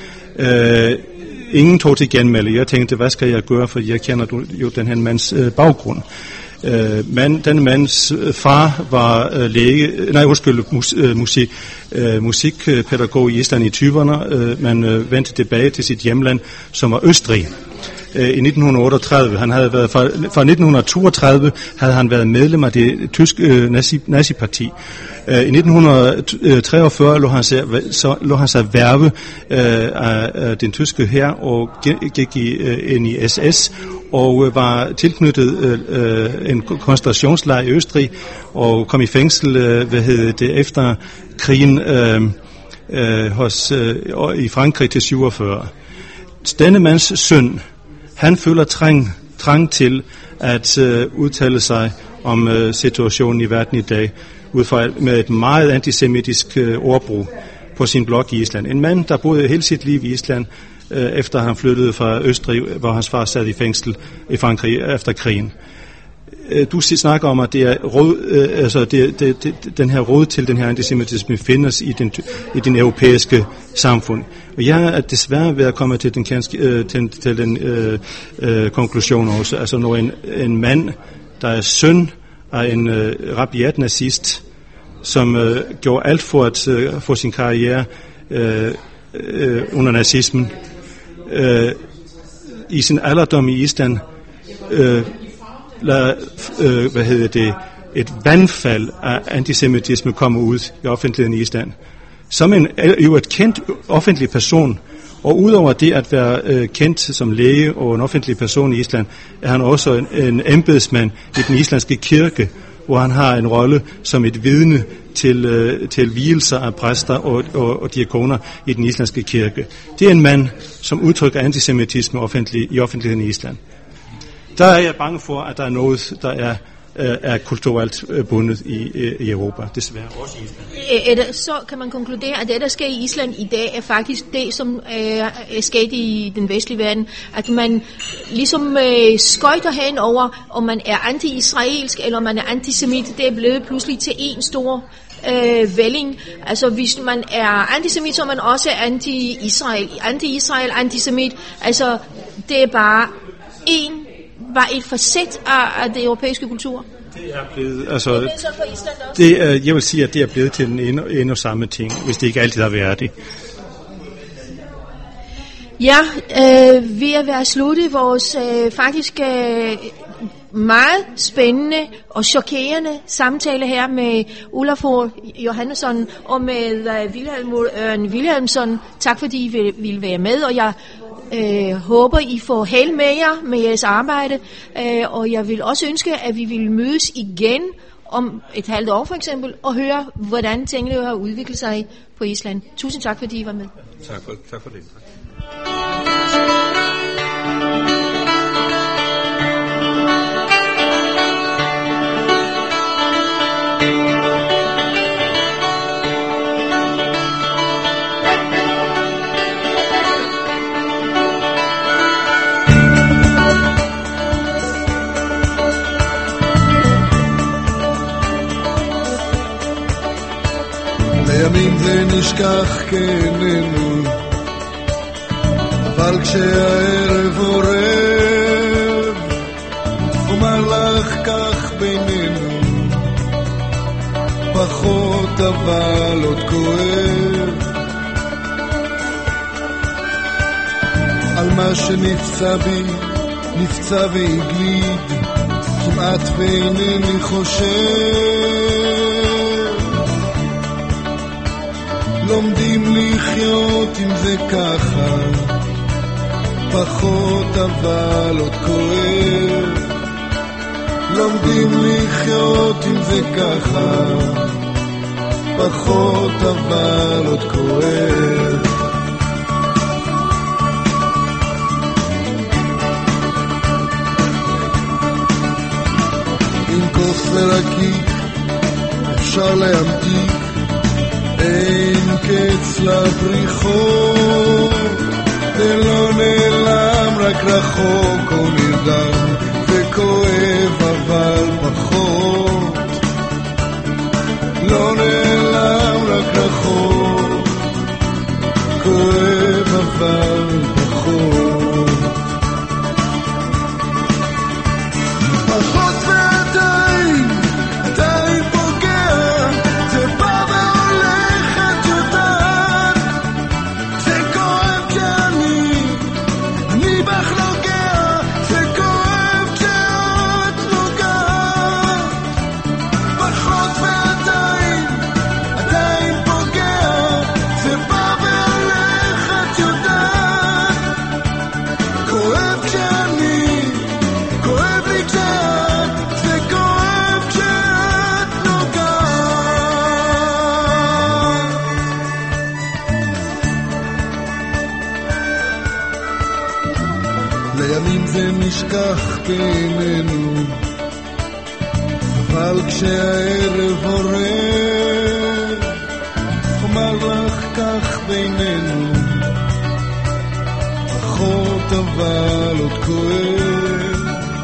Øh, ingen tog til genmelde. Jeg tænkte, hvad skal jeg gøre, for jeg kender jo den her mands øh, baggrund. Uh, men den mands uh, far var uh, læge, nej undskyld, mus, uh, musik, uh, musikpædagog i Island i tyverne, uh, men uh, vendte tilbage til sit hjemland, som var Østrig. Uh, I nitten otteogtredive, han havde været fra, fra nitten toogtredive havde han været medlem af det tyske uh, nazi, naziparti. Uh, I nitten treogfyrre lå han sig, så lå han sig værve uh, af, af den tyske hær og gik i, uh, ind i S S og var tilknyttet øh, en koncentrationslejr i Østrig og kom i fængsel øh, hvad hedder det, efter krigen øh, øh, hos, øh, i Frankrig til syvogfyrre. Denne mands søn, han føler trang, trang til at øh, udtale sig om øh, situationen i verden i dag ud fra med et meget antisemitisk øh, ordbrug på sin blog i Island. En mand, der boede hele sit liv i Island, efter han flyttede fra Østrig, hvor hans far sad i fængsel i Frankrig efter krigen. Du snakker om, at det er råd, altså det, det, det, den her råd til den her antisemitisme findes i den, i den europæiske samfund. Og jeg er desværre ved at komme til den, til, til den øh, øh, konklusion også. Altså når en, en mand, der er søn af en øh, rabiat nazist, som øh, gjorde alt for at øh, få sin karriere øh, øh, under nazismen, øh, i sin alderdom i Island, øh, lad, øh, hvad hedder det, et vandfald af antisemitisme komme ud i offentligheden i Island. Som en, jo et kendt offentlig person, og udover det at være øh, kendt som læge og en offentlig person i Island, er han også en, en embedsmand i den islandske kirke, hvor han har en rolle som et vidne til, øh, til vielser af præster og, og, og diakoner i den islandske kirke. Det er en mand, som udtrykker antisemitisme offentlig, i offentligheden i Island. Der er jeg bange for, at der er noget, der er, øh, er kulturelt bundet i, i Europa, desværre også i Island. Er det, så kan man konkludere, at det, der sker i Island i dag, er faktisk det, som er, er sket i den vestlige verden. At man ligesom øh, skøjter hen over, om man er anti-israelsk eller man er antisemit. Det er blevet pludselig til en stor øh, vælling. Altså hvis man er antisemit, så er man også anti-Israel. Anti-Israel, antisemit. Altså det er bare en var et facet af, af det europæiske kultur. Det er blevet, altså, det er så for Island også. Det er, jeg vil sige, at det er blevet til en endnu, endnu samme ting, hvis det ikke altid har været det. Ja, øh, vi er ved at slutte vores øh, faktisk øh, meget spændende og chokerende samtale her med Olafur Johannesson og med øh, Vilhelm Ørn Wilhelmsson. Tak fordi I vil, vil være med, og jeg Øh, håber I får held med jer med jeres arbejde, øh, og jeg vil også ønske, at vi vil mødes igen om et halvt år for eksempel, og høre, hvordan tingene har udviklet sig på Island. Tusind tak, fordi I var med. Tak for, tak for det. לימים זה נשכח כננו, אבל כשהערב עורב, אומר לך כך בינינו, פחות אבל עוד כואב, על מה שנפצע בי, נפצע והגליד, כמעט ואינני חושב, לומדים לחיות עם זה ככה, פחות אבל עוד כואב, לומדים לחיות עם זה ככה, פחות אבל עוד כואב. עם כוס ורקיק אפשר להמתיק, אין קץ לפריחות, זה לא נעלם רק רחוק או נרדם, וכואב אבל פחות, לא נעלם רק רחוק, כואב אבל פחות. פחות ועדיין, עדיין פוגע, זה בא והולך את יודעת, זה כואב כשאני, אני בך נוגע, זה כואב כשאת נוגעת. פחות ועדיין, עדיין פוגע, זה בא והולך את יודעת, כואב כשאני, כואב לי כשאת, זה כואב כשאת נוגעת. לימים זה נשכח כאיננו, אבל כשהערב עורר, אומר לך כך בינינו, פחות אבל עוד כואב,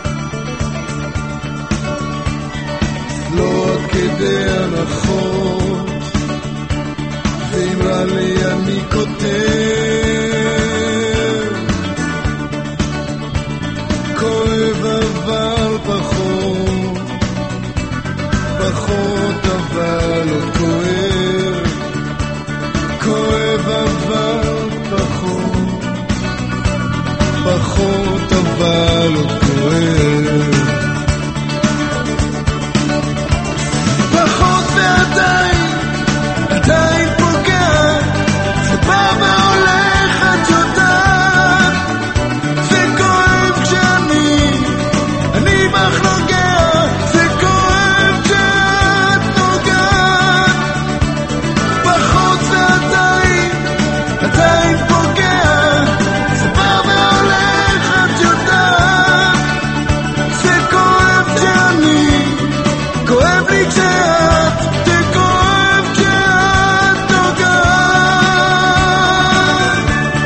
לא עד כדי הנחות, ואם רע לי אני כותב, כואב אבל פחות, פחות אבל עוד כואב, כואב אבל פחות, פחות אבל עוד כואב. פחות ועדיין, עדיין פוגע, זה בא והולך את יודעת, זה כואב כשאני, אני בך נוגע, זה כואב כשאת נוגעת. פחות ועדיין, עדיין פוגע, זה בא והולך את יודעת, זה כואב כשאני, כואב לי כשאת, זה כואב כשאת נוגעת.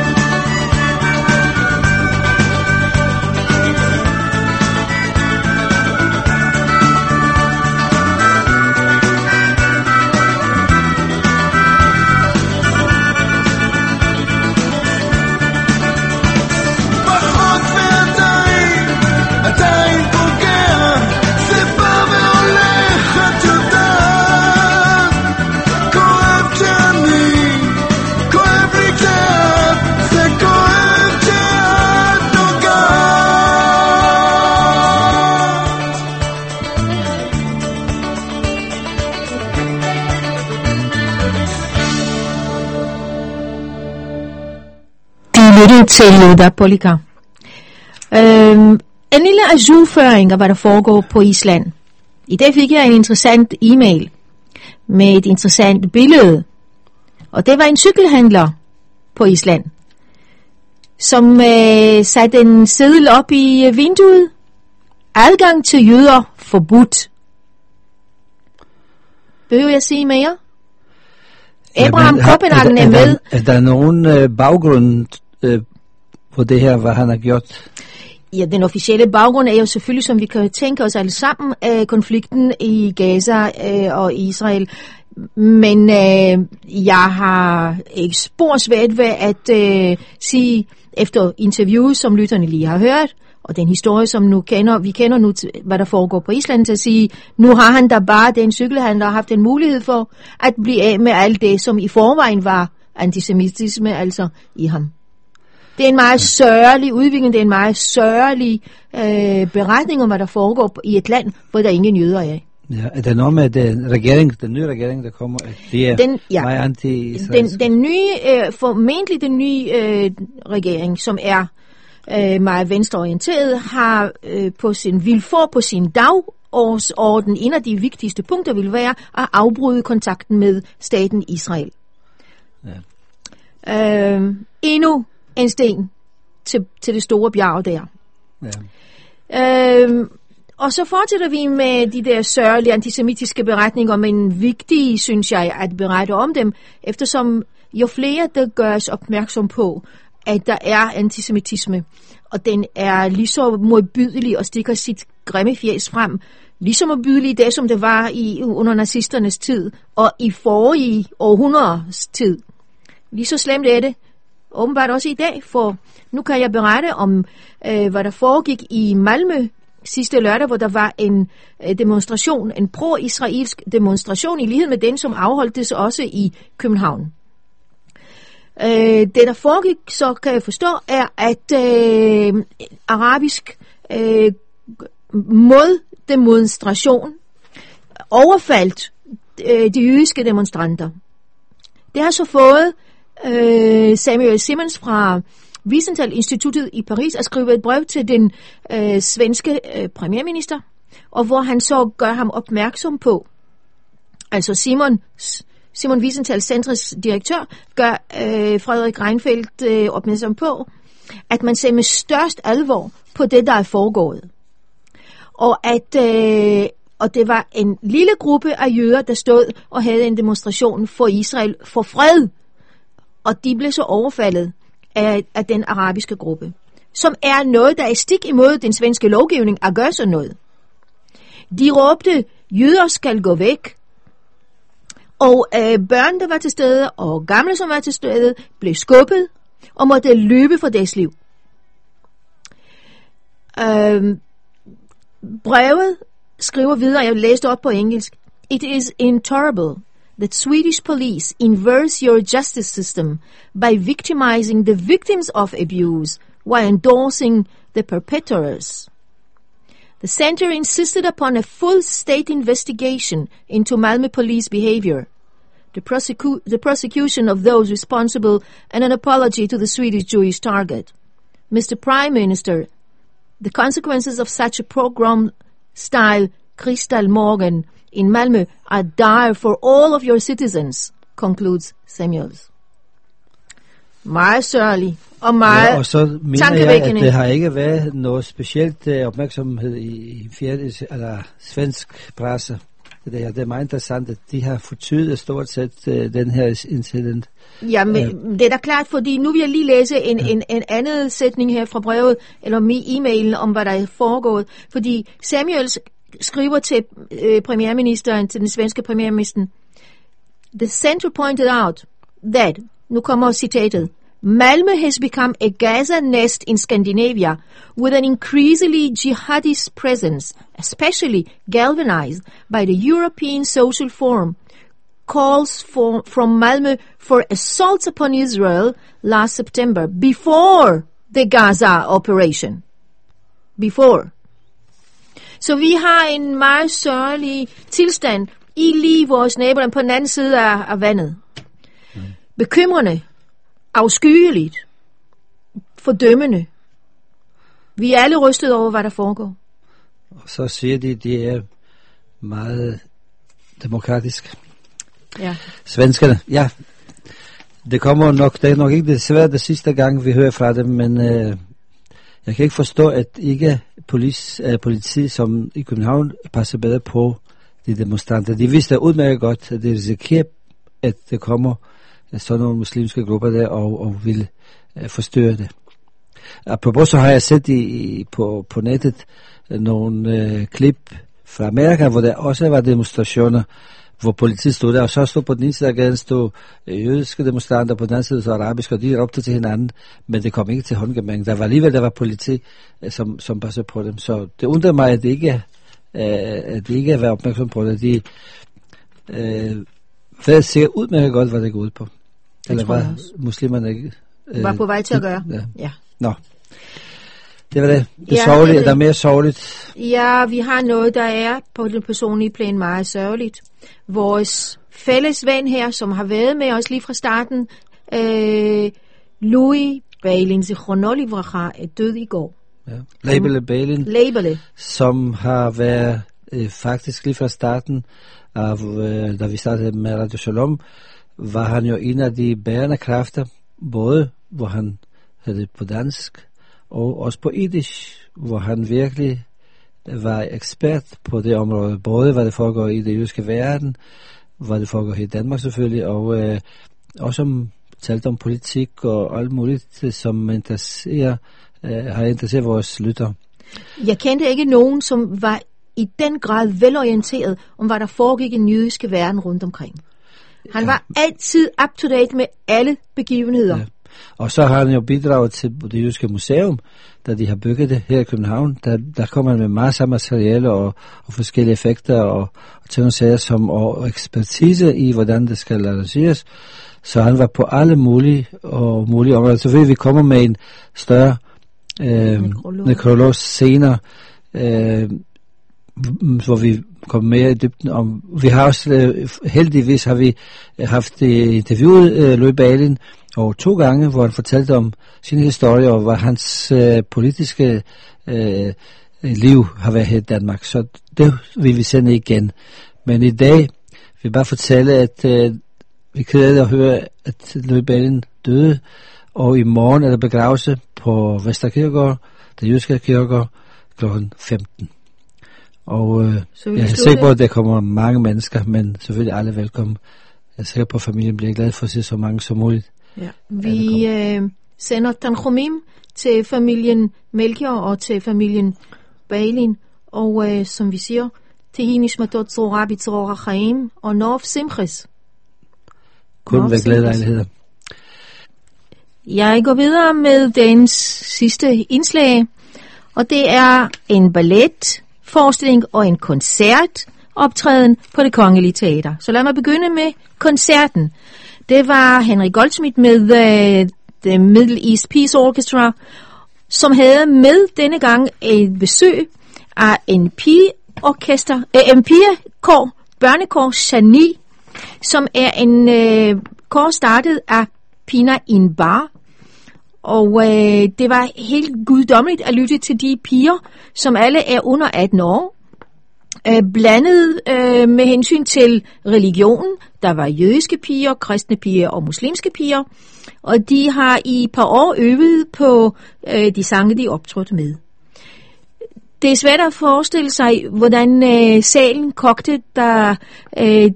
פחות ועדיין, עדיין פוגע, זה בא והולך את יודעת, כואב כשאני, כואב לי כשאת, זה כואב כשאת נוגעת. De lyttede til Luda Polika. Øhm, en lille ajourføring af, hvad der foregår på Island. I dag fik jeg en interessant e-mail med et interessant billede. Og det var en cykelhandler på Island, som øh, satte en seddel op i øh, vinduet. Adgang til jøder forbudt. Behøver jeg sige mere? Abraham men har- Copenhagen er, er der, er, med. der, er der nogen øh, baggrund øh, på det her, hvad han har gjort? Ja, den officielle baggrund er jo selvfølgelig, som vi kan tænke os alle sammen, øh, konflikten i Gaza øh, og Israel. Men øh, jeg har ikke spor svært ved at øh, sige, efter interviews, som lytterne lige har hørt, og den historie, som nu kender, vi kender nu, til, hvad der foregår på Island, til at sige, nu har han da bare, den cykelhandler, har haft en mulighed for at blive af med alt det, som i forvejen var antisemitisme, altså i ham. Det er en meget sørgelig udvikling, det er en meget sørgelig øh, beretning om, hvad der foregår i et land, hvor der ingen jøder er. Ja, er der noget med den regering, den nye regering, der kommer, at det er Den- ja. meget Den, anti-israelsk? den nye, øh, formentlig den nye øh, regering, som er øh, meget venstreorienteret, har øh, på sin vilfor på sin dag verdensorden, en af de vigtigste punkter vil være at afbryde kontakten med staten Israel. Ja. Øh, endnu en sten til, til det store bjerg der. Ja. Øh, og så fortsætter vi med de der sørgelige antisemitiske beretninger, men vigtige, synes jeg, at berette om dem, eftersom jo flere, der gøres opmærksom på, at der er antisemitisme, og den er lige så modbydelig og stikker sit grimme fjes frem, lige så modbydelig i dag, som det var i under nazisternes tid, og i forrige århundreders tid. Lige så slemt er det åbenbart også i dag, for nu kan jeg berette om, øh, hvad der foregik i Malmø sidste lørdag, hvor der var en øh, demonstration, en pro-israelsk demonstration, i lighed med den, som afholdtes også i København. Øh, det, der foregik, så kan jeg forstå, er, at øh, arabisk øh, moddemonstration overfaldt øh, de jødiske demonstranter. Det har så fået øh, Samuel Simmons fra Wiesenthal Instituttet i Paris at skrive et brev til den øh, svenske øh, premierminister, og hvor han så gør ham opmærksom på, altså Simon Simon Wiesenthal Centrets direktør gør øh, Frederik Reinfeldt øh, opmærksom på, at man ser med størst alvor på det, der er foregået. Og at øh, og det var en lille gruppe af jøder, der stod og havde en demonstration for Israel for fred. Og de blev så overfaldet af, af den arabiske gruppe, som er noget, der er stik imod den svenske lovgivning at gøre sådan noget. De råbte, jøder skal gå væk. Og øh, børn, der var til stede, og gamle, som var til stede, blev skubbet og måtte løbe for deres liv. Øh, brevet skriver videre, jeg læste op på engelsk. It is intolerable that Swedish police inverse your justice system by victimizing the victims of abuse while endorsing the perpetrators. The center insisted upon a full state investigation into Malmö police behavior, the, prosecu- the prosecution of those responsible, and an apology to the Swedish Jewish target. Mister Prime Minister, the consequences of such a pogrom-style Kristallmorgen in Malmö are dire for all of your citizens, concludes Samuels. Meget sørgelig og meget ja, og så mener jeg, at det har ikke været noget specielt uh, opmærksomhed i, i fjerde, eller svensk presse. Det, her. Det er meget interessant, at de har fortydet stort set uh, den her incident. Ja, men uh, det er da klart, fordi nu vil jeg lige læse en, ja. en, en anden sætning her fra brevet, eller med e-mailen om, hvad der er foregået. Fordi Samuels skriver til uh, premierministeren, til den svenske premierminister, the center pointed out that, nu kommer citatet, Malmö has become a Gaza nest in Scandinavia with an increasingly jihadist presence, especially galvanized by the European Social Forum calls for, from Malmö for assaults upon Israel last September before the Gaza operation. Before. Så vi har en meget sørgelig tilstand i lige vores naboland på den anden side af, af vandet. Mm. Bekymrende. Afskyeligt, fordømmende. Vi er alle rystet over, hvad der foregår. Og så siger de, at de er meget demokratisk. Ja. Svenskerne, ja. Det kommer nok, det er nok ikke det svært det sidste gang, vi hører fra dem, men øh, jeg kan ikke forstå, at ikke polis, øh, politi, som i København, passer bedre på de demonstranter. De vidste udmærket godt, at det risikerer, at det kommer sådan nogle muslimske grupper der og, og vil øh, forstyrre det. Apropos så har jeg set i, på, på nettet øh, nogle øh, klip fra Amerika, hvor der også var demonstrationer, hvor politiet stod der, og så stod på den ene side af gaden stod øh, jødiske demonstranter, på den anden side så arabiske, og de råbte til hinanden, men det kom ikke til håndgemæng. Der var alligevel, der var politi, øh, som, som passede på dem. Så det undrer mig, at det ikke, øh, at de ikke har været opmærksom på det. De øh, ved sikkert udmærket godt, hvad det går ud på. Eller hvad muslimerne ikke øh, var på vej til at gøre. Ja. Ja. Nå. Det var det. Det er ja, sørgeligt, det, der er mere sørgeligt. Ja, vi har noget, der er på den personlige plan meget sørgeligt. Vores fælles ven her, som har været med os lige fra starten, øh, Louis Balin Zichrono Livracha, er død i går. Ja. Labele Balin, Labele. som har været øh, faktisk lige fra starten af, øh, da vi startede med Radio Shalom, var han jo en af de bærende kræfter, både hvor han havde det på dansk, og også på Yiddish, hvor han virkelig var ekspert på det område, både hvad det foregår i det jødiske verden, hvad det foregår i Danmark selvfølgelig, og øh, også om, talt om politik og alt muligt, som interesserer, øh, har interesseret vores lyttere. Jeg kendte ikke nogen, som var i den grad velorienteret om, hvad der foregik i den jødiske verden rundt omkring. Han var ja. altid up-to-date med alle begivenheder. Ja. Og så har han jo bidraget til det jødiske museum, da de har bygget det her i København. Der, der kommer han med masser af materiale og, og forskellige effekter og, og ting og sager som og ekspertise i, hvordan det skal arrangeres. Så han var på alle mulige og mulige områder. Så vil vi komme med en større øh, nekrolog. nekrolog senere, øh, hvor vi kommer mere i dybden om. Vi har også øh, heldigvis har vi haft interviewet øh, Louis Balin og to gange, hvor han fortalte om sin historie og hvad hans øh, politiske øh, liv har været her i Danmark. Så det vil vi sende igen. Men i dag vil jeg bare fortælle, at øh, vi er kede af at høre, at Louis Balin døde, og i morgen er der begravelse på Vesterkirkegård, det jødiske kirkegård, klokken femten. Og øh, jeg er sikker på, at der kommer mange mennesker, men selvfølgelig alle velkommen. Jeg er sikker på, at familien bliver glad for at se så mange som muligt. Ja. Vi øh, sender tanchumim til familien Melchior og til familien Balin, og øh, som vi siger, Tehi nishmatot tzorah b'tzorah chaim og Nov Simches. Kun ved glædelejligheder. Jeg går videre med dagens sidste indslag, og det er en balletforestilling og en koncertoptræden på Det Kongelige Teater. Så lad mig begynde med koncerten. Det var Henrik Goldschmidt med uh, The Middle East Peace Orchestra, som havde med denne gang et besøg af en pigeorkester, øh, en pigekor, børnekor Shani, som er en øh, kor startet af Pina Inbar. Og øh, det var helt guddommeligt at lytte til de piger, som alle er under atten år, øh, blandet øh, med hensyn til religionen. Der var jødiske piger, kristne piger og muslimske piger, og de har i et par år øvet på øh, de sange, de optrådte med. Det er svært at forestille sig, hvordan øh, salen kogte, da, øh,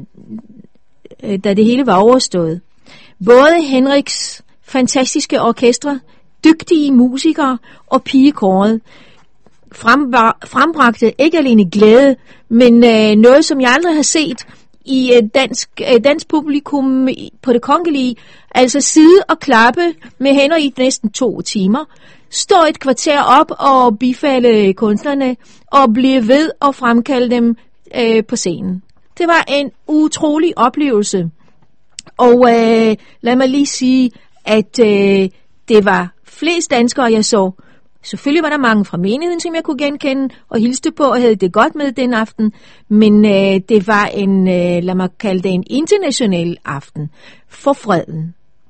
da det hele var overstået. Både Henriks fantastiske orkestre, dygtige musikere og pigekåret frembragte ikke alene glæde, men øh, noget, som jeg aldrig har set i øh, dansk, øh, dansk publikum på Det Kongelige, altså sidde og klappe med hænder i næsten to timer, stå et kvarter op og bifalde kunstnerne og blive ved og fremkalde dem øh, på scenen. Det var en utrolig oplevelse. Og øh, lad mig lige sige, at øh, det var flest danskere, jeg så. Selvfølgelig var der mange fra menigheden, som jeg kunne genkende og hilste på og havde det godt med den aften. Men øh, det var en, øh, lad mig kalde det en international aften for freden.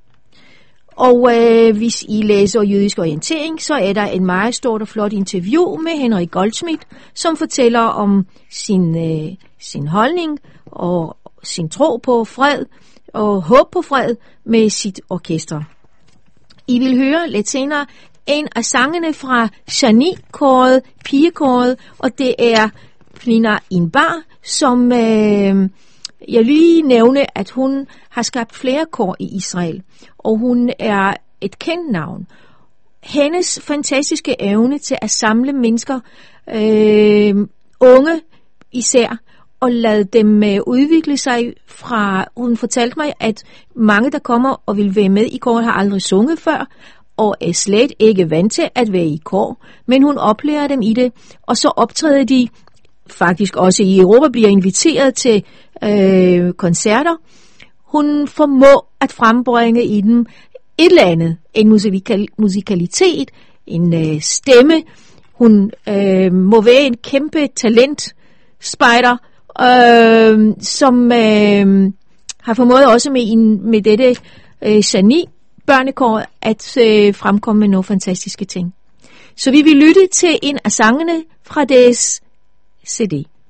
Og øh, hvis I læser jødisk orientering, så er der en meget stort og flot interview med Henrik Goldschmidt, som fortæller om sin, øh, sin holdning og sin tro på fred og håb på fred med sit orkester. I vil høre lidt senere en af sangene fra Shani-kåret, pigekåret, og det er Pnina Inbar, som øh, jeg lige nævne, at hun har skabt flere kår i Israel, og hun er et kendt navn. Hendes fantastiske evne til at samle mennesker, øh, unge især, og lade dem øh, udvikle sig fra, hun fortalte mig, at mange, der kommer og vil være med i kåret, har aldrig sunget før, og er slet ikke vant til at være i kår, men hun oplærer dem i det, og så optræder de faktisk også i Europa, bliver inviteret til øh, koncerter. Hun formår at frembringe i dem et eller andet, en musikal- musikalitet, en øh, stemme. Hun øh, må være en kæmpe talent, spejder, øh, som øh, har formået også med, en, med dette øh, Shani børnekår at øh, fremkomme med nogle fantastiske ting. Så vi vil lytte til en af sangene fra deres C D.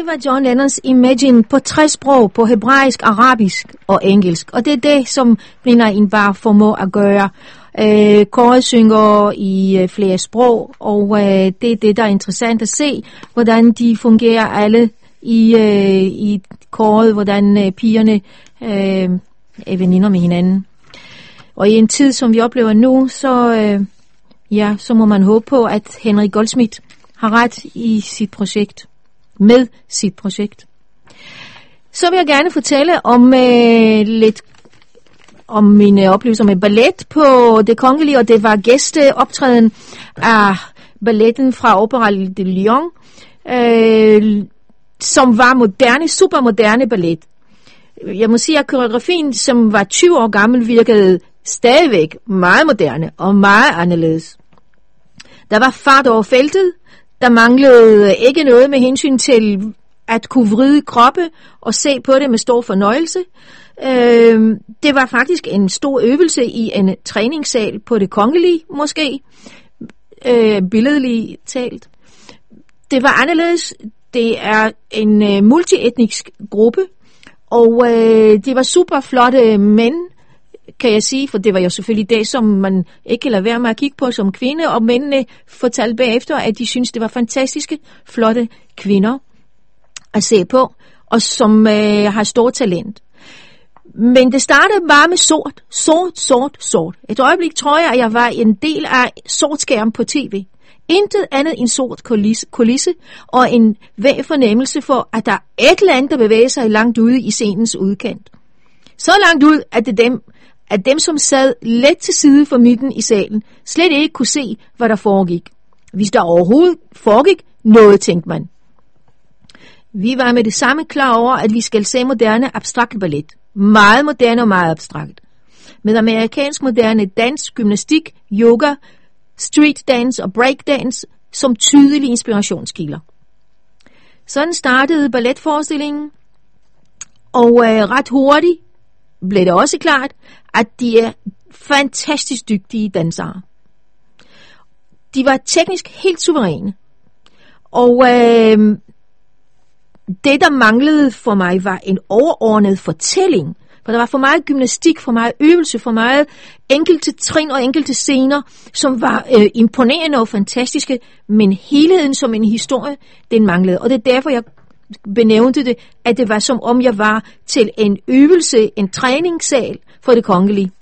var John Lennons Imagine på tre sprog, på hebraisk, arabisk og engelsk. Og det er det, som Blind en bare formår at gøre. Øh, Koret synger i øh, flere sprog, og øh, det er det, der er interessant at se, hvordan de fungerer alle i, øh, i koret, hvordan øh, pigerne øh, er veninder med hinanden. Og i en tid, som vi oplever nu, så, øh, ja, så må man håbe på, at Henrik Goldschmidt har ret i sit projekt, med sit projekt. Så vil jeg gerne fortælle om øh, lidt om mine oplevelser med ballet på Det Kongelige, og det var gæsteoptræden af balletten fra Opera de Lyon, øh, som var moderne, supermoderne ballet. Jeg må sige, at koreografien, som var tyve år gammel, virkede stadigvæk meget moderne og meget anderledes. Der var fart over feltet, der manglede ikke noget med hensyn til at kunne vride kroppe og se på det med stor fornøjelse. Øh, det var faktisk en stor øvelse i en træningssal på Det Kongelige, måske, øh, billedligt talt. Det var anderledes. Det er en øh, multietnisk gruppe, og øh, det var super flotte mænd, kan jeg sige, for det var jo selvfølgelig det, som man ikke kan lade være med at kigge på som kvinde, og mændene fortalte bagefter, at de synes det var fantastiske, flotte kvinder at se på, og som øh, har stort talent. Men det startede bare med sort, sort, sort, sort. Et øjeblik tror jeg, at jeg var en del af sort skærm på tv. Intet andet end sort kulisse, kulisse og en væg fornemmelse for, at der er et eller andet, der bevæger sig langt ude i scenens udkant. Så langt ud, at det dem, at dem, som sad let til side for midten i salen, slet ikke kunne se, hvad der foregik. Hvis der overhovedet foregik noget, tænkte man. Vi var med det samme klar over, at vi skal se moderne abstrakt ballet. Meget moderne og meget abstrakt. Med amerikansk moderne dans, gymnastik, yoga, street dance og breakdance som tydelige inspirationskilder. Sådan startede balletforestillingen, og øh, ret hurtigt blev det også klart, at de er fantastisk dygtige dansere. De var teknisk helt suveræne, og øh, det, der manglede for mig, var en overordnet fortælling. For der var for meget gymnastik, for meget øvelse, for meget enkelte trin og enkelte scener, som var øh, imponerende og fantastiske, men helheden som en historie, den manglede. Og det er derfor, jeg benævnte det, at det var som om jeg var til en øvelse, en træningssal for Det Kongelige.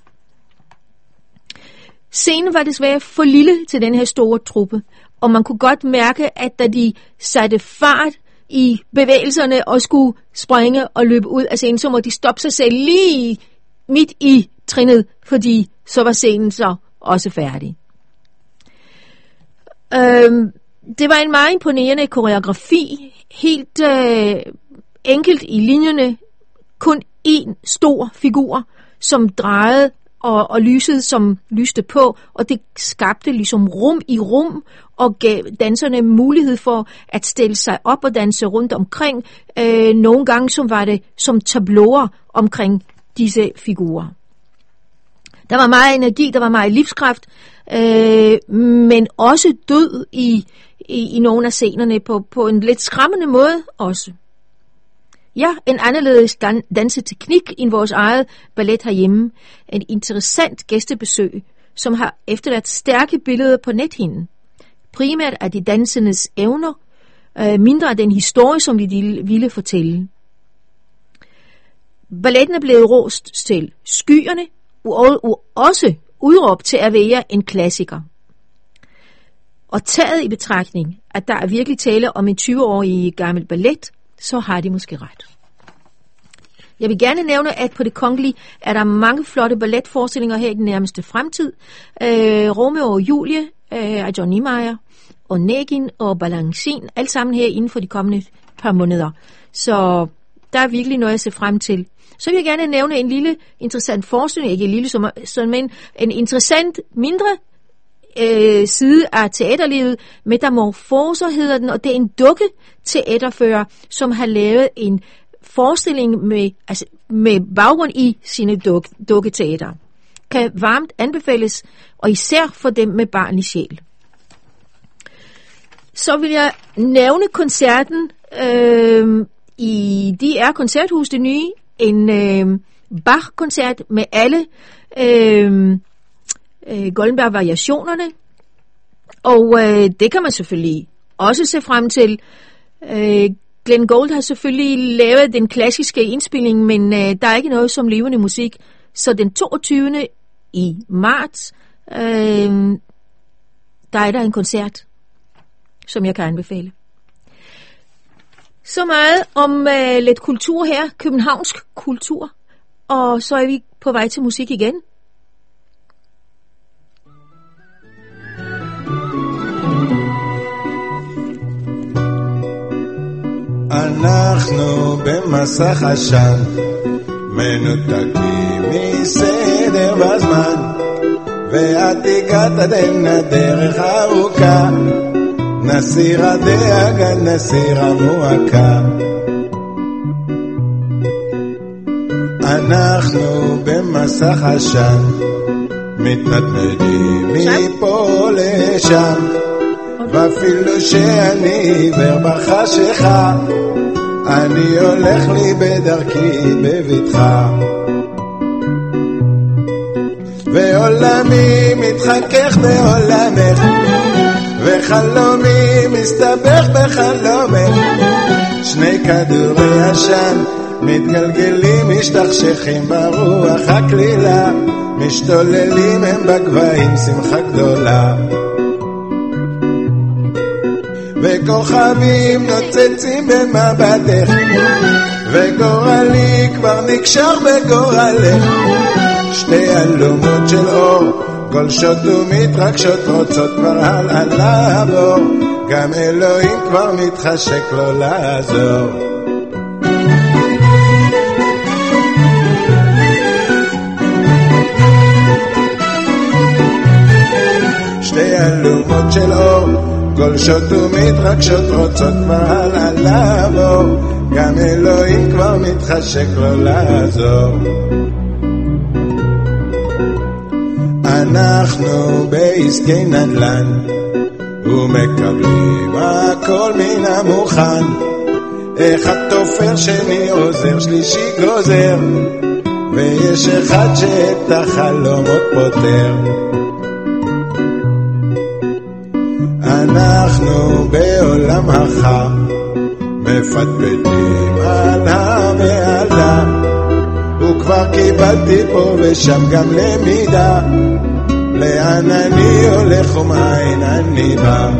Scenen var desværre for lille til den her store truppe, og man kunne godt mærke, at da de satte fart i bevægelserne og skulle springe og løbe ud af scenen, så må de stoppe sig selv lige midt i trinnet, fordi så var scenen så også færdig. Øhm, det var en meget imponerende koreografi, helt øh, enkelt i linjerne, kun én stor figur, som drejede og, og lyset, som lyste på, og det skabte ligesom rum i rum, og gav danserne mulighed for at stille sig op og danse rundt omkring. Øh, nogle gange som var det som tableauer omkring disse figurer. Der var meget energi, der var meget livskraft, øh, men også død i, i, i nogle af scenerne på, på en lidt skræmmende måde også. Ja, en anderledes dan- danseteknik end vores eget ballet herhjemme. En interessant gæstebesøg, som har efterladt stærke billeder på nethinden. Primært af de dansendes evner, øh, mindre af den historie, som de ville fortælle. Balletten er blevet rost til skyerne, og, og også udråbt til at være en klassiker. Og taget i betragtning, at der er virkelig tale om en tyve-årig gammel ballet, så har de måske ret. Jeg vil gerne nævne, at på Det Kongelige er der mange flotte balletforestillinger her i den nærmeste fremtid. Øh, Romeo og Julie øh, af John Niemeyer, og Negin og Balancin, alt sammen her inden for de kommende par måneder. Så der er virkelig noget at se frem til. Så vil jeg gerne nævne en lille interessant forestilling, ikke en lille, som, som men en interessant, mindre øh, side af teaterlivet. Metamorfoser hedder den, og det er en dukke teaterfører, som har lavet en forestilling med, altså, med baggrund i sine duk, dukketeater. Kan varmt anbefales, og især for dem med barnlig sjæl. Så vil jeg nævne koncerten øh, i D R Koncerthus, det nye, en øh, Bach-koncert med alle øh, øh, Goldenberg-variationerne. Og øh, det kan man selvfølgelig også se frem til. Øh, Glenn Gould har selvfølgelig lavet den klassiske indspilning, men øh, der er ikke noget som levende musik. Så den toogtyvende i marts, øh, der er der en koncert, som jeg kan anbefale. Så meget om øh, lidt kultur her, københavnsk kultur, og så er vi på vej til musik igen. אנחנו במסך עשן, מנותקים מסדר בזמן, ואת הגעת עדין הדרך ארוכה, נסיר הדאגה, נסיר המועקה. אנחנו במסך עשן, מתנדנדים מפה לשם, ואפילו שאני עיוור בחשיכה, אני הולך לי בדרכי בבטחה, ועולמי מתחכך בעולמך, וחלומי מסתבך בחלומך. שני כדורי עשן מתגלגלים, משתכשכים ברוח הכלילה, משתוללים הם בגבהים שמחה גדולה, וכוכבים נוצצים במבטך, וגורלי כבר נקשר בגורלך. שתי אלומות של אור גולשות ומתרגשות, רוצות כבר הלאה לעבור, גם אלוהים כבר מתחשק לו לעזור. שתי אלומות של אור גולשות ומתרגשות, רוצות כבר הלאה לעבור, גם אלוהים כבר מתחשק לו לעזור. אנחנו בעסקי נדל"ן ומקבלים הכל מן המוכן, אחד תופר, שני עוזר, שלישי גוזר, ויש אחד שאת החלומות פותר. אנחנו בעולם החם מפטפטים על המעלה, וכבר קיבלתי פה ושם גם למידה, לאן אני הולך ומאין אני בא.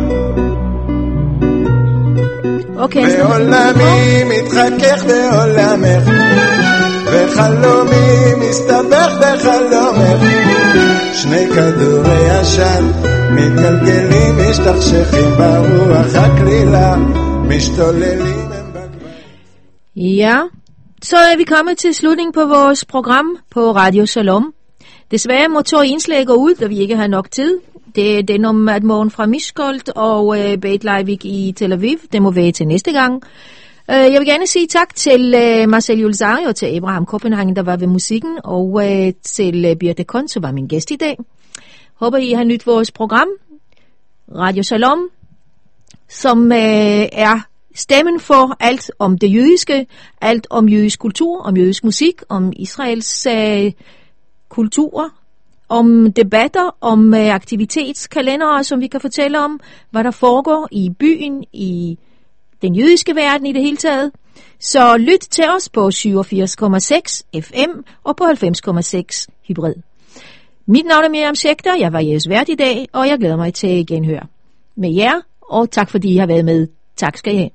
אוקיי. ועולמי מתחכך בעולמך, וחלומי מסתבך בחלומך. שני כדורי עשן מתגלגלים, משתכשכים ברוח הכלילה, משתוללים הם בגבהים. Ja, så er vi kommet til slutningen på vores program på Radio Shalom. Desværre må to indslag gå ud, da vi ikke har nok tid. Det er den om at morgen fra Mishkolt og øh, Beit Leivik i Tel Aviv. Det må være til næste gang. Uh, jeg vil gerne sige tak til uh, Marcel Julzari og til Abraham Copenhagen, der var ved musikken, og uh, til uh, Birte Kont, som var min gæst i dag. Håber I har nydt vores program, Radio Shalom, som uh, er stemmen for alt om det jødiske, alt om jødisk kultur, om jødisk musik, om Israels uh, kultur, om debatter, om uh, aktivitetskalendere, som vi kan fortælle om, hvad der foregår i byen, i den jødiske verden i det hele taget. Så lyt til os på syvogfirs komma seks F M og på halvfems komma seks hybrid. Mit navn er Miriam Schechter, jeg var jeres vært i dag, og jeg glæder mig til genhør med jer, og tak fordi I har været med. Tak skal I have.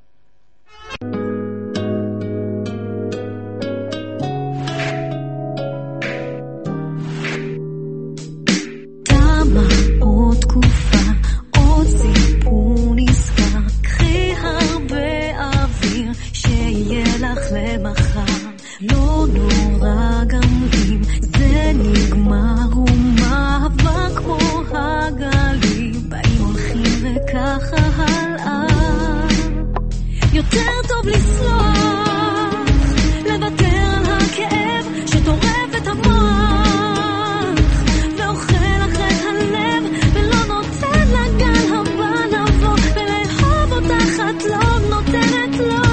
למחר, לא נורא גם אם זה נגמר, ומאבק כמו הגלים באים הולכים וככה הלאה. יותר טוב לסלוח, לוותר על הכאב שטורף את המוח ואוכל אחרי הלב, ולא נותן לגל הבא לבוא ולאהוב אותך, את לא נותנת לו.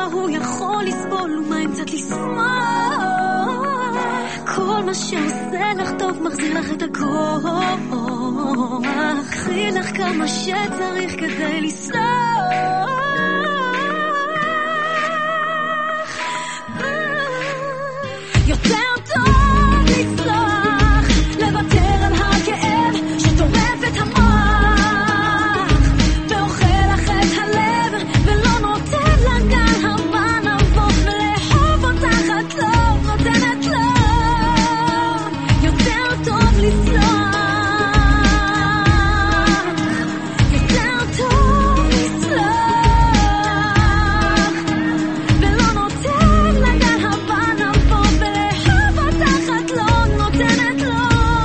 מה הוא יכול לסבול ומה אם קצת לשמוח. כל מה שעושה לך טוב מחזיר לך את הכוח. קחי לך כמה שצריך כדי לסלוח. יותר טוב לסלוח, לוותר על הכאב שטורף את המוח ואוכל לך את הלב ולא נותן לגל הבא נבוך ולאהוב אותך את לא נותנת לו. יותר טוב לסלוח, יותר טוב לסלוח ולא נותן לגל הבא נבוך ולאהוב אותך את לא נותנת לו.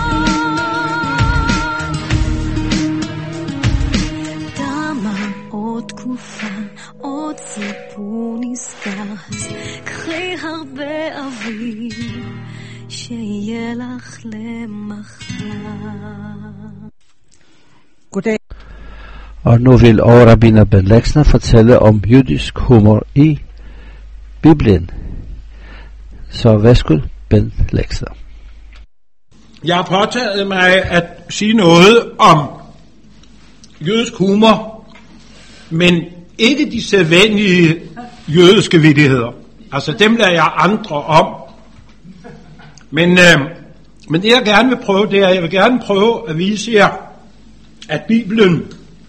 תמה עוד תקופה, עוד סיפור נסתר, אז קחי הרבה אוויר שיהיה לך למחר. Goddag. Og nu vil overrabbiner Ben Lexner fortælle om jødisk humor i Bibelen. Så værsgo, Ben Lexner. Jeg har påtaget mig at sige noget om jødisk humor, men ikke de sædvanlige jødiske vittigheder. Altså dem lader jeg andre om. Men, øh, men det jeg gerne vil prøve, det er, jeg vil gerne prøve at vise jer, at Bibelen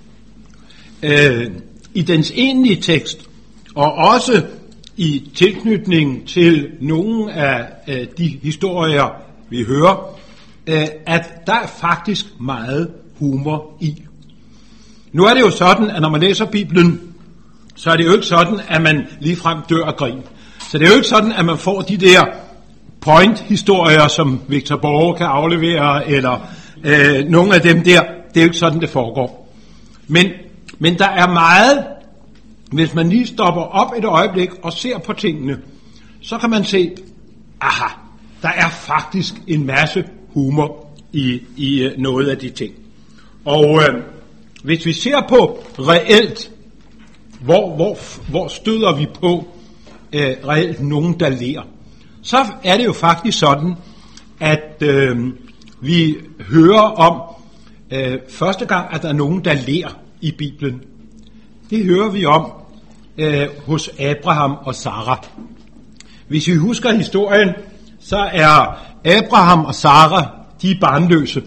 øh, i dens egentlige tekst, og også i tilknytning til nogle af øh, de historier, vi hører, øh, at der er faktisk meget humor i. Nu er det jo sådan, at når man læser Bibelen, så er det jo ikke sådan, at man ligefrem dør af grin. Så det er jo ikke sådan, at man får de der point-historier, som Victor Borge kan aflevere, eller øh, nogle af dem der. Det er jo ikke sådan, det foregår. Men, men der er meget, hvis man lige stopper op et øjeblik og ser på tingene, så kan man se, aha, der er faktisk en masse humor i, i noget af de ting. Og øh, hvis vi ser på reelt, hvor, hvor, hvor støder vi på øh, reelt nogen, der ler, så er det jo faktisk sådan, at øh, vi hører om øh, første gang, at der er nogen, der ler i Bibelen. Det hører vi om øh, hos Abraham og Sara. Hvis vi husker historien, så er Abraham og Sara, de er barnløse.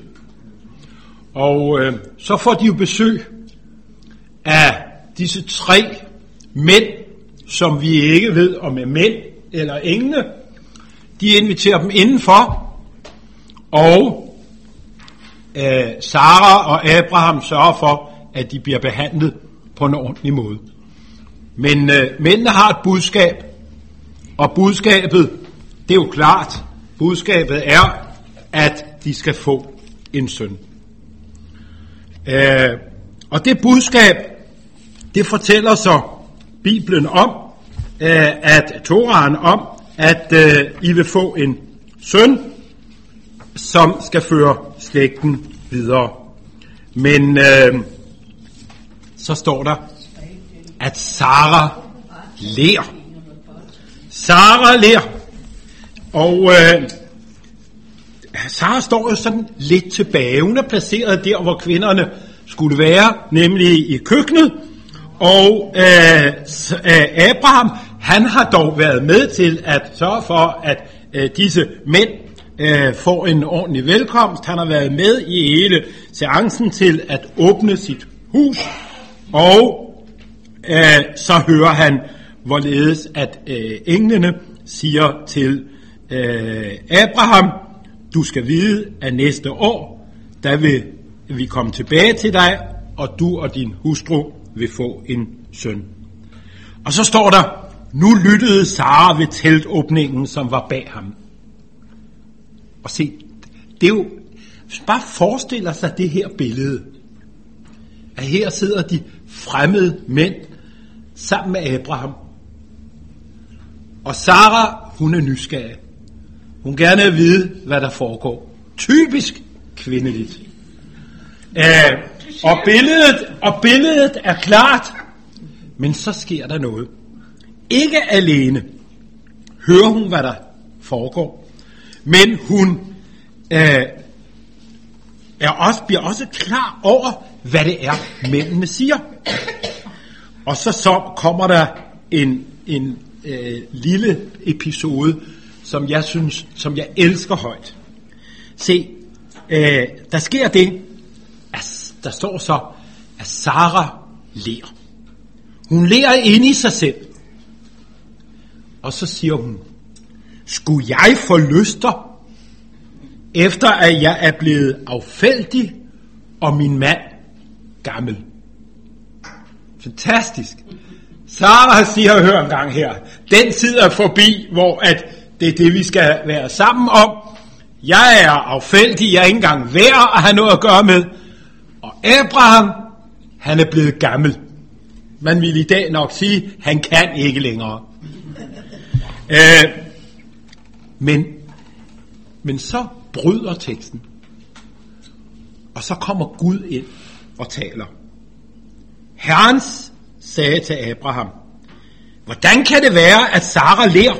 Og øh, så får de jo besøg af disse tre mænd, som vi ikke ved om er mænd eller engle. De inviterer dem indenfor, og øh, Sara og Abraham sørger for, at de bliver behandlet på en ordentlig måde. Men øh, mændene har et budskab, og budskabet, det er jo klart, budskabet er, at de skal få en søn. Øh, og det budskab, det fortæller så Bibelen om, øh, at Torahen om, at øh, I vil få en søn, som skal føre slægten videre. Men øh, så står der, at Sara ler. Sara ler. Og øh, Sara står jo sådan lidt tilbage. Hun er placeret der, hvor kvinderne skulle være, nemlig i køkkenet. Og øh, Abraham, han har dog været med til at sørge for, at øh, disse mænd øh, får en ordentlig velkomst. Han har været med i hele seancen til at åbne sit hus. Og øh, så hører han, hvorledes at øh, englene siger til øh, Abraham, du skal vide, at næste år, der vil vi komme tilbage til dig, og du og din hustru vil få en søn. Og så står der, nu lyttede Sara ved teltåbningen, som var bag ham. Og se, det er jo, bare forestiller sig det her billede, at her sidder de fremmede mænd sammen med Abraham. Og Sara, hun er nysgerrig. Hun gerne vil vide, hvad der foregår. Typisk kvindeligt. Æh, og, billedet, og billedet er klart, men så sker der noget. ikke alene hører hun, hvad der foregår, men hun øh, er også, bliver også klar over, hvad det er, mændene siger. Og så, så kommer der en, en øh, lille episode, som jeg synes, som jeg elsker højt. Se, øh, der sker det, at der står så, at Sara ler. Hun ler inde i sig selv. Og så siger hun, skulle jeg få lyster, efter at jeg er blevet affældig, og min mand gammel? Fantastisk. Sara siger, hør en gang her, den tid er forbi, hvor at det er det, vi skal være sammen om. Jeg er affældig, jeg er ikke engang værd at have noget at gøre med. Og Abraham, han er blevet gammel. Man vil i dag nok sige, han kan ikke længere. øh, men, men så bryder teksten. Og så kommer Gud ind og taler. Herren sagde til Abraham, hvordan kan det være, at Sara ler?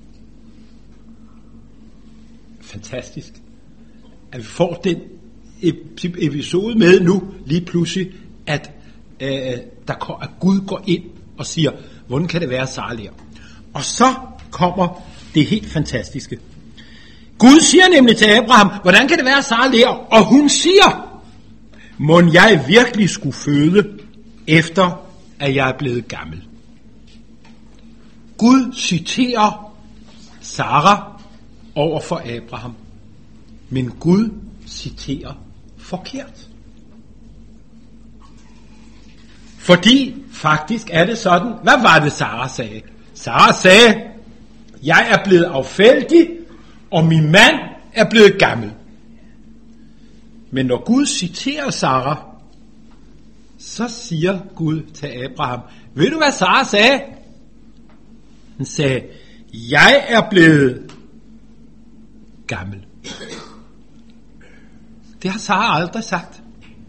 Fantastisk, at vi får den episode med nu, lige pludselig, at, øh, der, at Gud går ind og siger, hvordan kan det være, at Sara ler? Og så kommer det helt fantastiske. Gud siger nemlig til Abraham, hvordan kan det være, at Sara ler? Og hun siger, mon jeg virkelig skulle føde, efter at jeg er blevet gammel. Gud citerer Sara over for Abraham, men Gud citerer forkert. Fordi faktisk er det sådan, hvad var det Sara sagde? Sara sagde, jeg er blevet affældig, og min mand er blevet gammel. Men når Gud citerer Sara, så siger Gud til Abraham, ved du hvad Sara sagde? Han sagde, jeg er blevet gammel. Det har Sara aldrig sagt.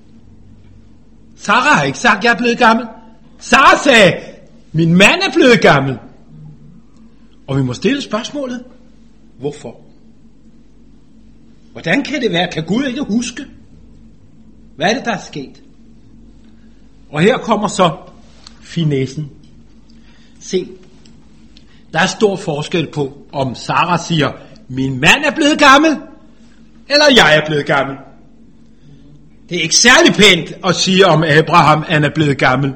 Sara har ikke sagt, jeg er blevet gammel. Sara sagde, min mand er blevet gammel. Og vi må stille spørgsmålet, hvorfor? Hvordan kan det være? Kan Gud ikke huske? Hvad er det, der er sket? Og her kommer så finessen. Se, der er stor forskel på, om Sara siger, min mand er blevet gammel, eller jeg er blevet gammel. Det er ikke særlig pænt at sige om Abraham, han er blevet gammel.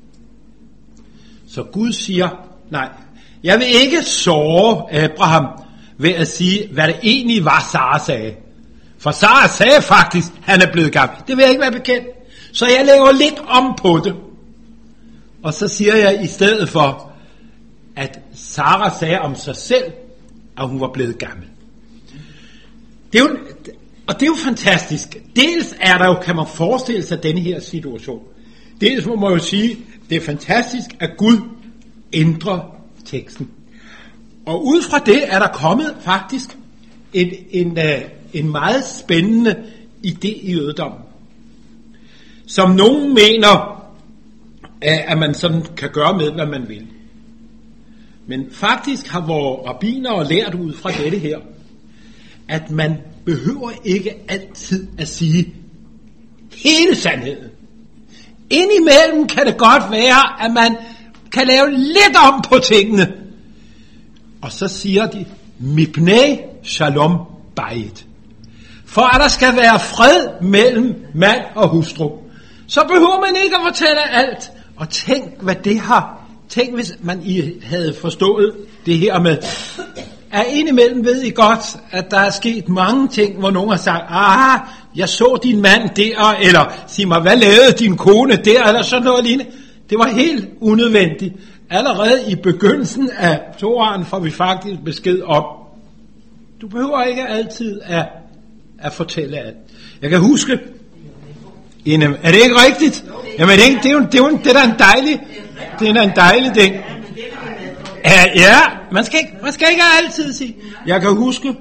Så Gud siger, nej, jeg vil ikke såre Abraham ved at sige, hvad det egentlig var, Sara sagde. For Sara sagde faktisk, han er blevet gammel. Det vil jeg ikke være bekendt. Så jeg laver lidt om på det. Og så siger jeg i stedet for, at Sara sagde om sig selv, at hun var blevet gammel. Det er jo, og det er jo fantastisk. Dels er der jo, kan man forestille sig denne her situation. Dels må man jo sige, det er fantastisk, at Gud ændrer teksten. Og ud fra det er der kommet faktisk en, en, en meget spændende idé i jødedommen, som nogen mener, at man sådan kan gøre med, hvad man vil. Men faktisk har vores rabbinere lært ud fra dette her, at man behøver ikke altid at sige hele sandheden. Indimellem kan det godt være, at man kan lave lidt om på tingene. Og så siger de, Mipnei Shalom Bayit. For at der skal være fred mellem mand og hustru, så behøver man ikke at fortælle alt. Og tænk, hvad det har. Tænk, hvis man I havde forstået det her med, at indimellem ved I godt, at der er sket mange ting, hvor nogen har sagt, ah, jeg så din mand der, eller sig mig, hvad lavede din kone der, eller sådan noget lignende. Det var helt unødvendigt. Allerede i begyndelsen af Toraen får vi faktisk besked om, du behøver ikke altid at, at fortælle alt. Jeg kan huske, en, er det ikke rigtigt? Jamen det er, det er jo, det er jo det er da en dejlig, det er da en dejlig ting. Ja, ja, man skal ikke, man skal ikke altid sige. Jeg kan huske,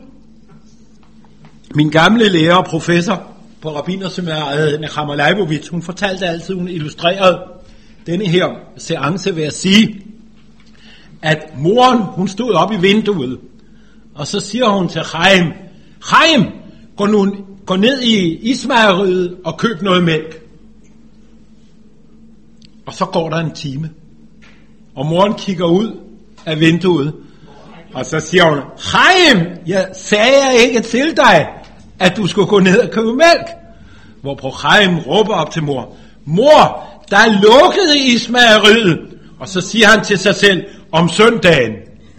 min gamle lærer og professor på rabbinerseminariet, Nechama Leibovitz, hun fortalte altid, hun illustrerede denne her seance ved at sige, at moren, hun stod op i vinduet, og så siger hun til Chaim, Chaim, gå, nu, gå ned i ismejeriet og køb noget mælk. Og så går der en time, og moren kigger ud af vinduet, og så siger hun, Chaim, jeg sagde jeg ikke til dig, at du skulle gå ned og købe mælk. Hvorpå Chaim råber op til mor, mor, der er lukket i ismejeriet. Og så siger han til sig selv, om søndagen.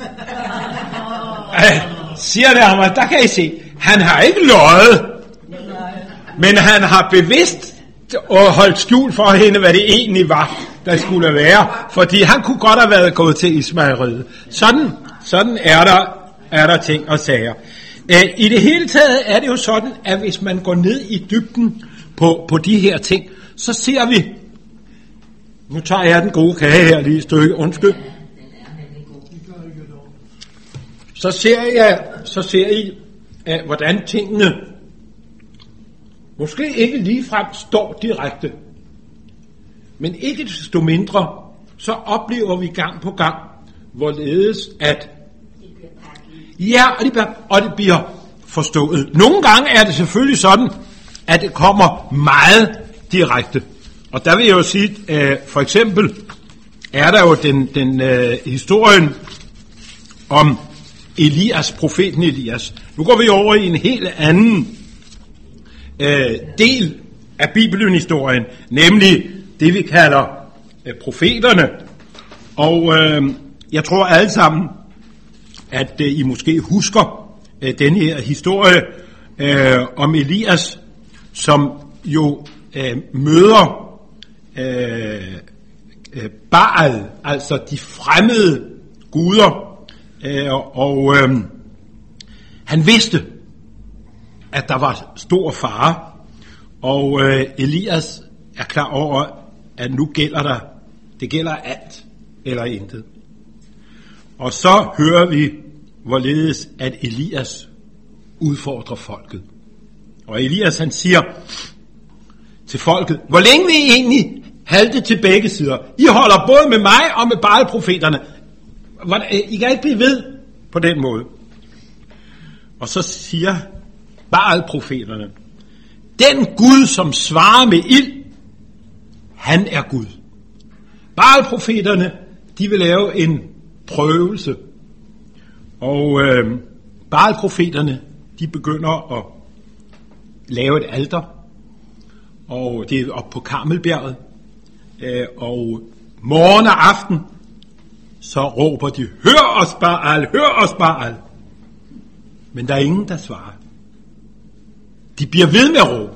Æh, siger det ham, der kan I se, han har ikke løjet, men han har bevidst og holdt skjul for hende, hvad det egentlig var, der skulle være, fordi han kunne godt have været gået til ismejeriet. Sådan, sådan er der, er der ting og sager. Æh, I det hele taget er det jo sådan, at hvis man går ned i dybden på, på de her ting, så ser vi, nu tager jeg den gode kage her lige et stykke, undskyld. Så ser jeg, så ser I, at hvordan tingene måske ikke ligefrem står direkte, men ikke desto mindre, så oplever vi gang på gang, hvorledes at ja, og det, bliver, og det bliver forstået. Nogle gange er det selvfølgelig sådan, at det kommer meget direkte. Og der vil jeg jo sige, øh, for eksempel er der jo den, den øh, historien om Elias, profeten Elias. Nu går vi over i en helt anden øh, del af bibelhistorien, nemlig det vi kalder øh, profeterne. Og øh, jeg tror alle sammen, at øh, I måske husker øh, den her historie øh, om Elias, som jo øh, møder øh, øh, Baal, altså de fremmede guder, øh, og øh, han vidste, at der var stor fare, og øh, Elias er klar over, at nu gælder der, det gælder alt eller intet. Og så hører vi, hvorledes at Elias udfordrer folket. Og Elias han siger til folket, hvor længe vil I egentlig halte til begge sider? I holder både med mig og med Baal-profeterne. I kan ikke blive ved på den måde. Og så siger Baal-profeterne, den Gud, som svarer med ild, han er Gud. Baal-profeterne, de vil lave en prøvelse. Og øh, Baal-profeterne, de begynder at lave et alter. Og det er oppe på Karmelbjerget. Øh, og morgen og aften, så råber de, hør os Baal, hør os Baal. Men der er ingen, der svarer. De bliver ved med at råbe.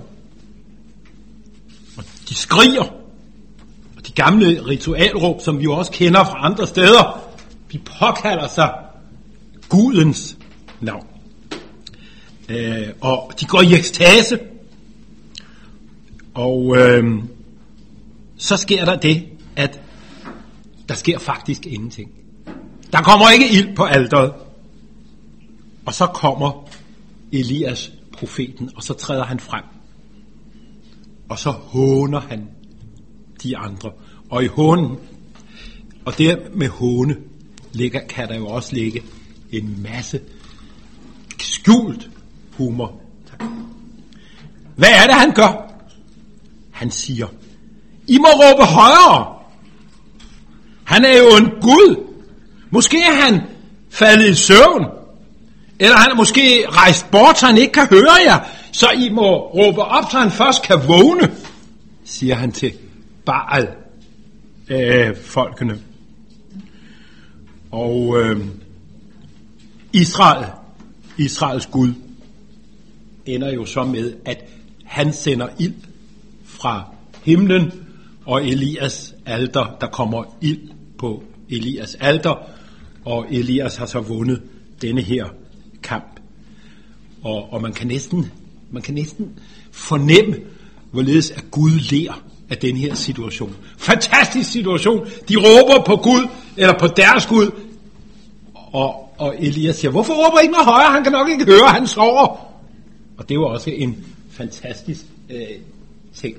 Og de skriger. Og de gamle ritualråb, som vi jo også kender fra andre steder, de påkalder sig Gudens navn. Øh, og de går i ekstase. Og øh, så sker der det, at der sker faktisk ingenting. Der kommer ikke ild på alteret. Og så kommer Elias, profeten, og så træder han frem. Og så håner han de andre. Og i hånen, og der med håne, ligger, kan der jo også ligge en masse skjult humor. Tak. Hvad er det, han gør? Han siger, I må råbe højere. Han er jo en Gud. Måske er han faldet i søvn. Eller han er måske rejst bort, så han ikke kan høre jer. Så I må råbe op, så han først kan vågne, siger han til Baal øh, folkene. Og øh, Israel, Israels Gud, ender jo så med, at han sender ild fra himlen, og Elias alter, der kommer ild på Elias alter, og Elias har så vundet denne her kamp. Og, og man kan næsten, man kan næsten fornemme, hvorledes at Gud ler af den her situation. Fantastisk situation. De råber på Gud, eller på deres Gud, og, og Elias siger, hvorfor råber I ikke noget højere? Han kan nok ikke høre, han sover. Og det var også en fantastisk øh, ting.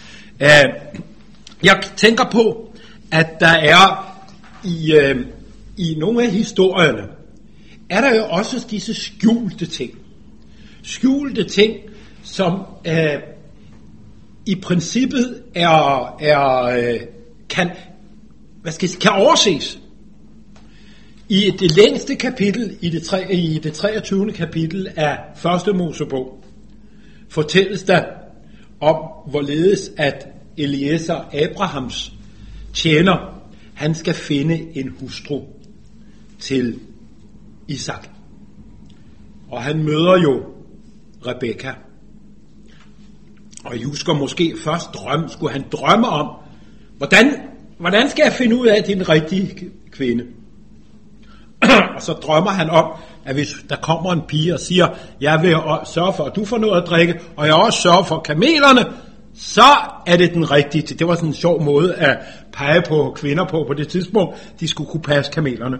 Uh, jeg tænker på, at der er i, uh, i nogle af historierne, er der jo også disse skjulte ting. Skjulte ting, som øh, i princippet er, er øh, kan, hvad skal jeg sige, kan overses. I det længste kapitel, i det, tre, i det treogtyvende kapitel af første Mosebog, fortælles der om, hvorledes at Eliezer, Abrahams tjener, han skal finde en hustru til Isak. Og han møder jo Rebekka. Og I husker måske først drøm, skulle han drømme om, hvordan, hvordan skal jeg finde ud af, at det er en rigtig kvinde? Og så drømmer han om, at hvis der kommer en pige og siger, jeg vil sørge for, at du får noget at drikke, og jeg også sørger for kamelerne, så er det den rigtige. Det var sådan en sjov måde at pege på kvinder på på det tidspunkt. De skulle kunne passe kamelerne.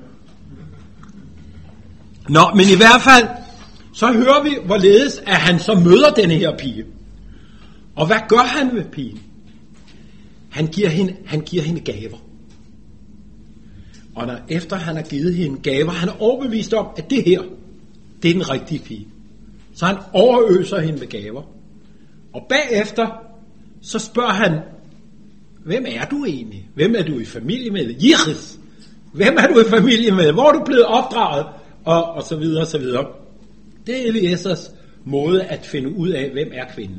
Nå, men i hvert fald, så hører vi, hvorledes at han så møder denne her pige. Og hvad gør han ved pigen? Han giver hende, han giver hende gaver. Og når efter han har givet hende gaver, han er overbevist om, at det her, det er den rigtige pige. Så han overøser hende med gaver. Og bagefter, så spørger han, hvem er du egentlig? Hvem er du i familie med? Jiris. Hvem er du i familie med? Hvor er du blevet opdraget? Og, og så videre, og så videre. Det er Eliezers måde at finde ud af, hvem er kvinden.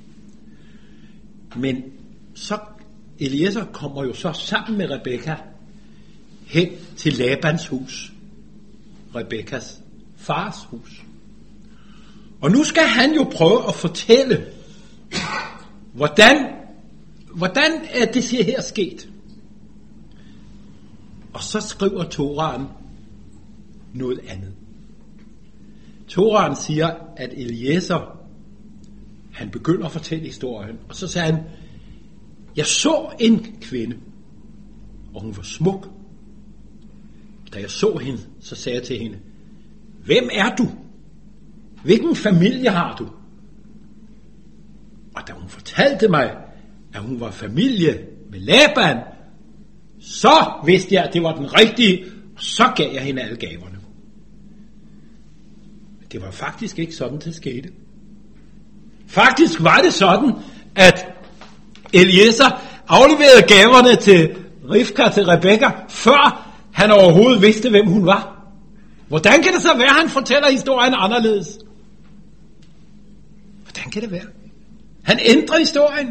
Men så Eliezer kommer jo så sammen med Rebekka hen til Labans hus. Rebekkas fars hus. Og nu skal han jo prøve at fortælle, hvordan, hvordan er det her sket. Og så skriver Torahen noget andet. Torahen siger, at Eliezer, han begynder at fortælle historien, og så siger han, jeg så en kvinde, og hun var smuk. Da jeg så hende, så sagde jeg til hende, hvem er du? Hvilken familie har du? Og da hun fortalte mig, at hun var familie med Laban, så vidste jeg, at det var den rigtige, og så gav jeg hende alle gaverne. Men det var faktisk ikke sådan, det skete. Faktisk var det sådan, at Eliezer afleverede gaverne til Rivka, til Rebekka, før han overhovedet vidste, hvem hun var. Hvordan kan det så være, at han fortæller historien anderledes? Hvordan kan det være? Han ændrer historien.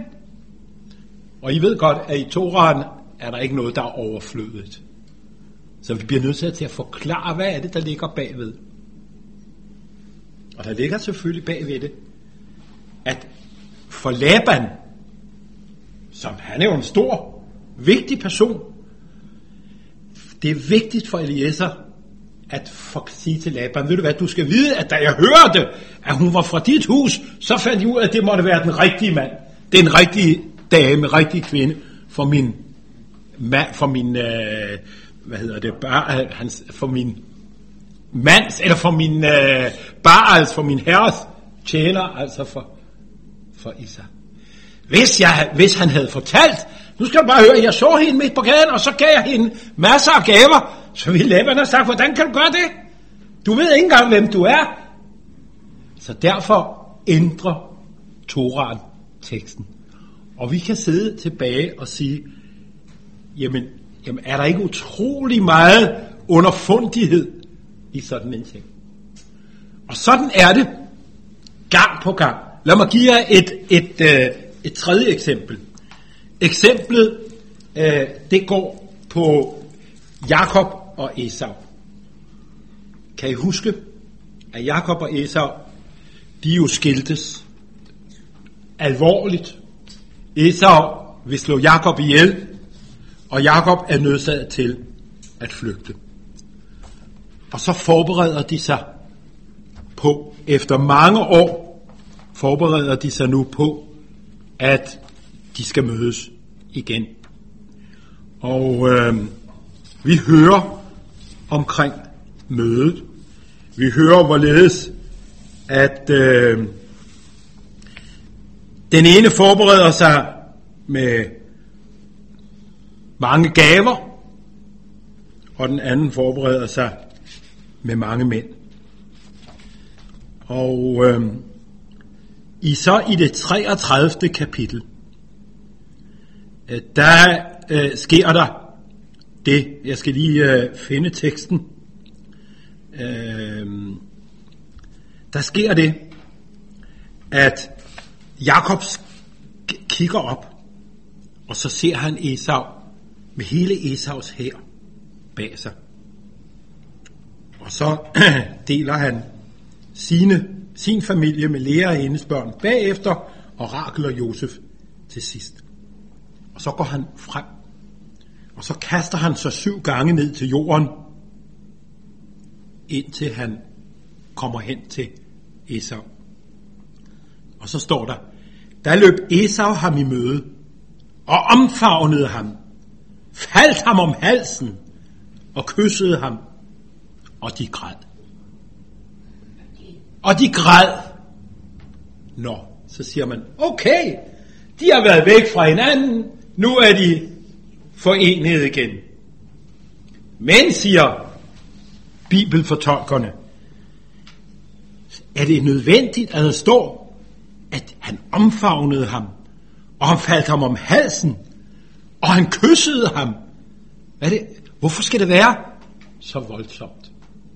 Og I ved godt, at i Torahen er der ikke noget, der er overflødet. Så vi bliver nødt til at forklare, hvad er det, der ligger bagved. Og der ligger selvfølgelig bagved det, at for Laban, som han er jo en stor, vigtig person, det er vigtigt for Eliezer at for, sige til Laban, ved du hvad, du skal vide, at da jeg hørte, at hun var fra dit hus, så fandt jeg ud af, at det måtte være den rigtige mand. Den rigtige dame, rigtige kvinde for min mand, for min, øh, hvad hedder det, bar, hans, for min mands, eller for min øh, barals, for min herres tjener, altså for, for Isak. Hvis, jeg, hvis han havde fortalt, nu skal du bare høre, jeg så hende midt på gaden, og så gav jeg hende masser af gaver, så ville Laban have sagt, hvordan kan du gøre det? Du ved ikke engang, hvem du er. Så derfor ændrer Torahen teksten. Og vi kan sidde tilbage og sige, jamen, jamen er der ikke utrolig meget underfundighed i sådan en ting? Og sådan er det gang på gang. Lad mig give jer et, et, et, et tredje eksempel. Eksemplet, øh, det går på Jakob og Esau. Kan I huske, at Jakob og Esau, de jo skiltes alvorligt. Esau vil slå Jakob ihjel, og Jakob er nødsaget til at flygte. Og så forbereder de sig på, efter mange år, forbereder de sig nu på, at de skal mødes igen. Og øh, vi hører omkring mødet. Vi hører hvorledes, at øh, den ene forbereder sig med mange gaver, og den anden forbereder sig med mange mænd. Og øh, i så i det treogtredivte kapitel, øh, der øh, sker der det, jeg skal lige øh, finde teksten, øh, der sker det, at Jakob kigger op, og så ser han Esau med hele Esaus hær bag sig. Og så deler han sine, sin familie med Lea og hendes børn bagefter, og Rachel og Josef til sidst. Og så går han frem, og så kaster han sig syv gange ned til jorden, indtil han kommer hen til Esau. Og så står der, der løb Esau ham i møde, og omfavnede ham, faldt ham om halsen, og kyssede ham, og de græd. Og de græd. Nå, så siger man, okay, de har været væk fra hinanden, nu er de forenet igen. Men, siger bibelfortolkerne, er det nødvendigt, at der står, at han omfavnede ham, og han faldt ham om halsen, og han kyssede ham? Hvad er det? Hvorfor skal det være så voldsomt?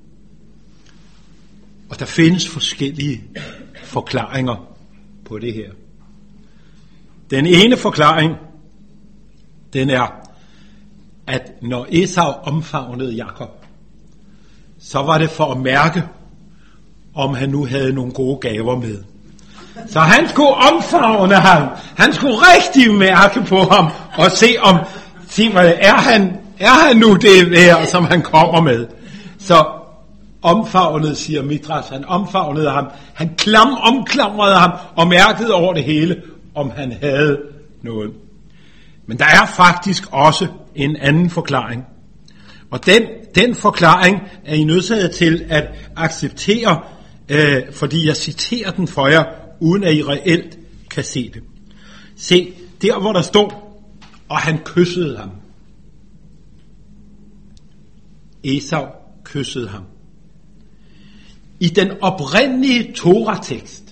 Og der findes forskellige forklaringer på det her. Den ene forklaring, den er, at når Esau omfavnede Jakob, så var det for at mærke, om han nu havde nogle gode gaver med. Så han skulle omfavne ham. Han skulle rigtig mærke på ham og se om, se, hvad, er, han, er han nu det værd, som han kommer med. Så omfavnede, siger Midras, han omfavnede ham. Han klam, omklamrede ham og mærkede over det hele, om han havde noget. Men der er faktisk også en anden forklaring. Og den, den forklaring er I nødsaget til at acceptere, øh, fordi jeg citerer den for jer, uden at I reelt kan se det. Se, der hvor der står, og han kyssede ham. Esau kyssede ham. I den oprindelige Torah-tekst,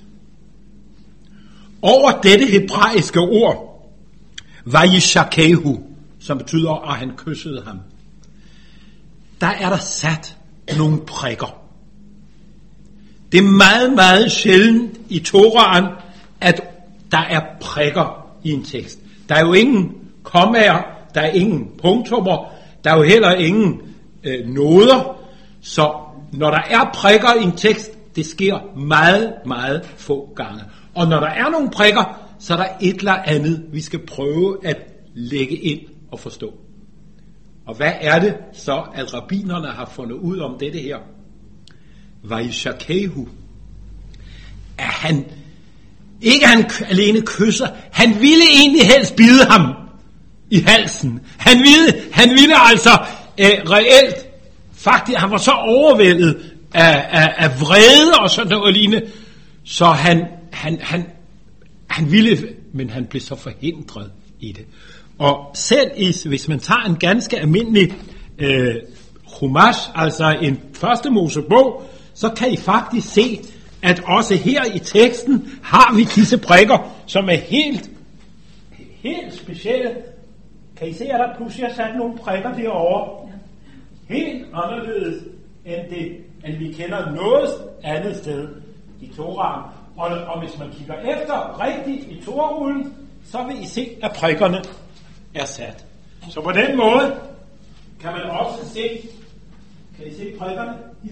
over dette hebraiske ord, vayishakehu, som betyder, at han kyssede ham, der er der sat nogle prikker. Det er meget, meget sjældent i Torahen, at der er prikker i en tekst. Der er jo ingen kommaer, der er ingen punktummer, der er jo heller ingen øh, noder. Så når der er prikker i en tekst, det sker meget, meget få gange. Og når der er nogle prikker, så er der et eller andet, vi skal prøve at lægge ind og forstå. Og hvad er det så, at rabbinerne har fundet ud om dette her? Vayishakehu. At han, ikke han alene kysser, han ville egentlig helst bide ham i halsen. Han ville, han ville altså øh, reelt, faktisk, han var så overvældet af, af, af vrede og sådan noget lignende, så han, han, han, han ville, men han blev så forhindret i det. Og selv i, hvis man tager en ganske almindelig øh, Chumash, altså en første Mosebog, så kan I faktisk se, at også her i teksten har vi disse prikker, som er helt, helt specielle. Kan I se, at der pludselig er sat nogle prikker derovre? Helt anderledes, end, det, end vi kender noget andet sted i Torahen. Og, og hvis man kigger efter rigtigt i Torarullen, så vil I se, at prikkerne er sat. Så på den måde kan man også se, kan I se prikkerne? Ja.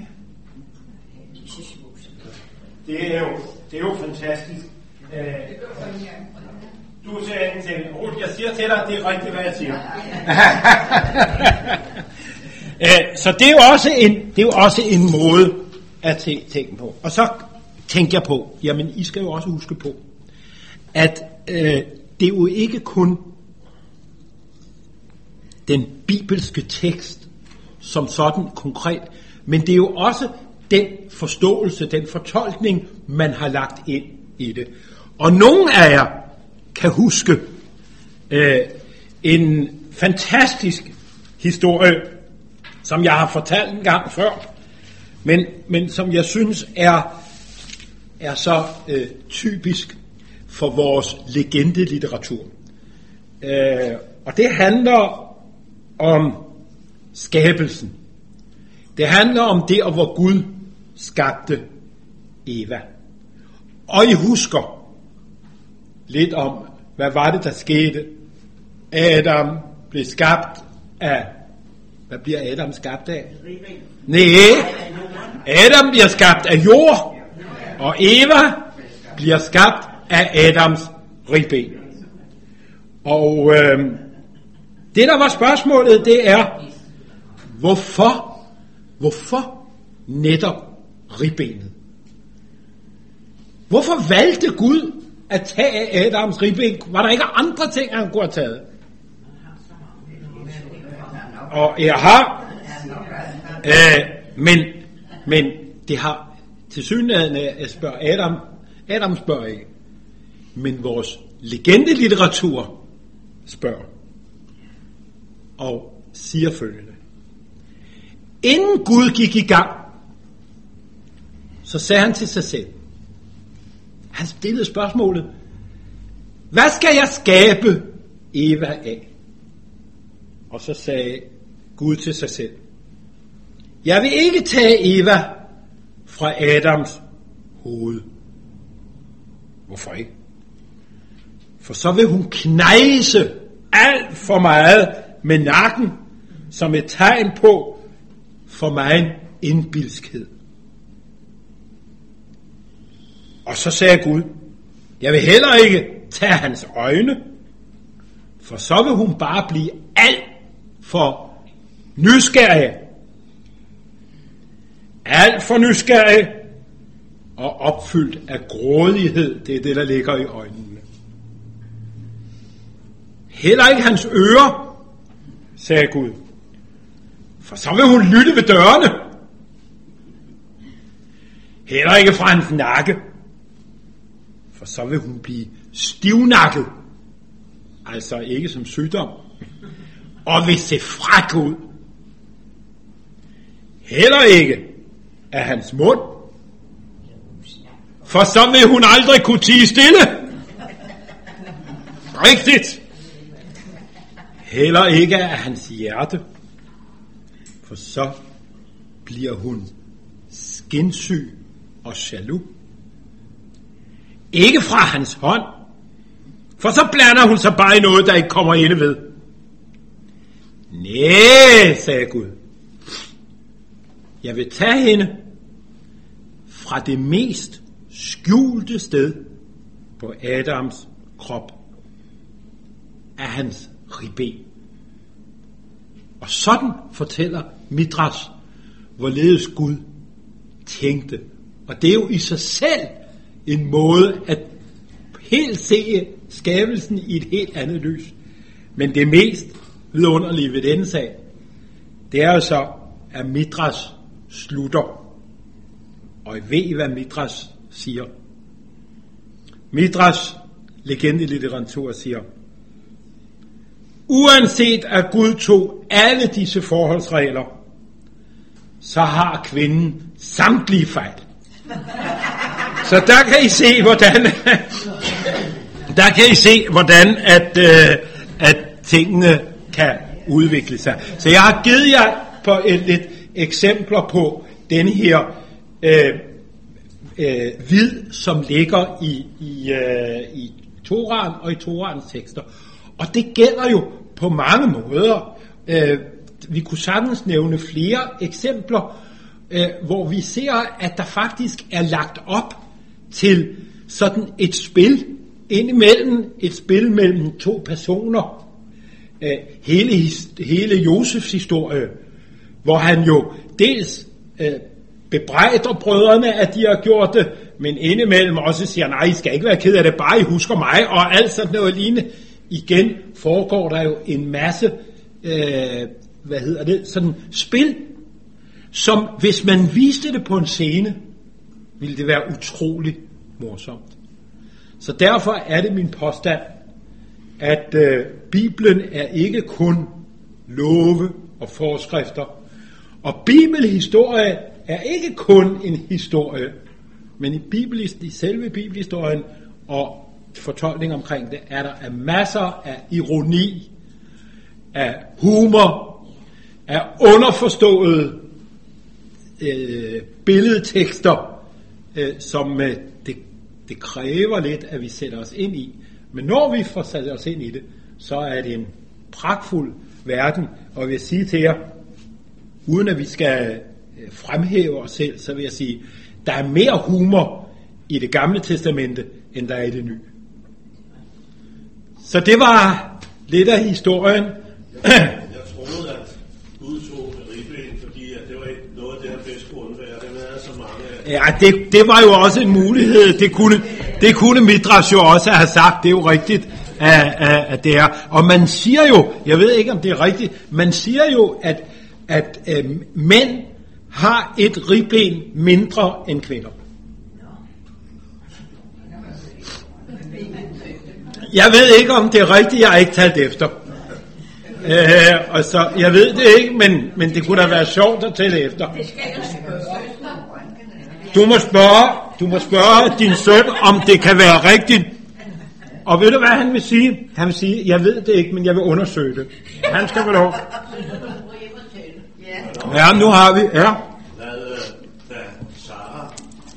Det er jo, det er jo fantastisk. Du siger ingenting. Jeg siger til dig, det er rigtigt, hvad jeg siger. Så det er jo også en, det er jo også en måde at tænke på. Og så tænker jeg på, jamen I skal jo også huske på, at øh, det er jo ikke kun den bibelske tekst som sådan konkret, men det er jo også den forståelse, den fortolkning, man har lagt ind i det. Og nogle af jer kan huske øh, en fantastisk historie som jeg har fortalt en gang før, men, men som jeg synes er, er så øh, typisk for vores legendelitteratur. Øh, og det handler om skabelsen. Det handler om det, hvor Gud skabte Eva. Og I husker lidt om, hvad var det, der skete? Adam blev skabt af... Hvad bliver Adam skabt af? Nej, Adam bliver skabt af jord, og Eva bliver skabt af Adams ribben. Og øh, det, der var spørgsmålet, det er, hvorfor, hvorfor netop ribbenet? Hvorfor valgte Gud at tage Adams ribben? Var der ikke andre ting, han kunne have taget? Og jeg har, øh, men, men det har tilsyneladende at spørge Adam, Adam spørger ikke, men vores legendelitteratur spørger og siger følgende. Inden Gud gik i gang, så sagde han til sig selv, han stillede spørgsmålet, hvad skal jeg skabe Eva af? Og så sagde Gud til sig selv, jeg vil ikke tage Eva fra Adams hoved. Hvorfor ikke? For så vil hun knejse alt for meget med nakken, som et tegn på for megen indbilskhed. Og så sagde Gud, jeg vil heller ikke tage hans øjne, for så vil hun bare blive alt for nysgerrig. Alt for nysgerrig og opfyldt af grådighed, det er det, der ligger i øjnene. Heller ikke hans ører, sagde Gud, for så vil hun lytte ved dørene. Heller ikke fra hans nakke, for så vil hun blive stivnakket, altså ikke som sygdom, og vil se fræk ud. Heller ikke af hans mund, for så vil hun aldrig kunne tie stille. Rigtigt. Heller ikke af hans hjerte, for så bliver hun skinsyg og jaloux. Ikke fra hans hånd, for så blander hun sig bare i noget, der ikke kommer inde ved. Næh, sagde Gud, jeg vil tage hende fra det mest skjulte sted på Adams krop, af hans ribben. Og sådan fortæller Midrash, hvorledes Gud tænkte. Og det er jo i sig selv en måde at helt se skabelsen i et helt andet lys. Men det mest vidunderlige ved denne sag, det er jo så, at Midrash slutter. Og I ved, hvad Midrash siger. Midrash, legendelitteratur, siger, uanset at Gud tog alle disse forholdsregler, så har kvinden samtlige fejl. Så der kan I se, hvordan, der kan I se, hvordan at, øh, at tingene kan udvikle sig. Så jeg har givet jer på et, lidt eksempler på den her øh, øh, vid, som ligger i, i, øh, i Toraen og i Toraens tekster. Og det gælder jo på mange måder. Øh, vi kunne sagtens nævne flere eksempler, øh, hvor vi ser, at der faktisk er lagt op til sådan et spil indimellem, et spil mellem to personer. Øh, hele, hele Josefs historie, hvor han jo dels øh, bebrejder brødrene, at de har gjort det, men indimellem også siger, nej, I skal ikke være ked af det, bare I husker mig, og alt sådan noget lignende. Igen foregår der jo en masse, øh, hvad hedder det, sådan spil, som hvis man viste det på en scene, ville det være utroligt morsomt. Så derfor er det min påstand, at øh, Bibelen er ikke kun love og forskrifter, Og bibelhistorie er ikke kun en historie, men i, bibel, i selve bibelhistorien og fortolkning omkring det, er der af masser af ironi, af humor, af underforståede øh, billedtekster, øh, som øh, det, det kræver lidt, at vi sætter os ind i. Men når vi får sat os ind i det, så er det en pragtfuld verden, og jeg vil sige til jer, uden at vi skal fremhæve os selv, så vil jeg sige, der er mere humor i det gamle testamente, end der er i det nye. Så det var lidt af historien. Jeg troede, at Gud tog ribben, fordi at det var noget af det, han bedst kunne undvære. Det er så mange. Ja, det, det var jo også en mulighed. Det kunne, det kunne Midrash jo også have sagt. Det er jo rigtigt, at, at, at det er. Og man siger jo, jeg ved ikke, om det er rigtigt, man siger jo, at, at øh, mænd har et ribben mindre end kvinder. Jeg ved ikke, om det er rigtigt, jeg har ikke talt efter. Øh, og så, jeg ved det ikke, men, men det kunne da være sjovt at tælle efter. Du må spørge, du må spørge din søn, om det kan være rigtigt. Og ved du, hvad han vil sige? Han vil sige, jeg ved det ikke, men jeg vil undersøge det. Han skal vel lov. Ja, nu har vi, ja. Da Sara,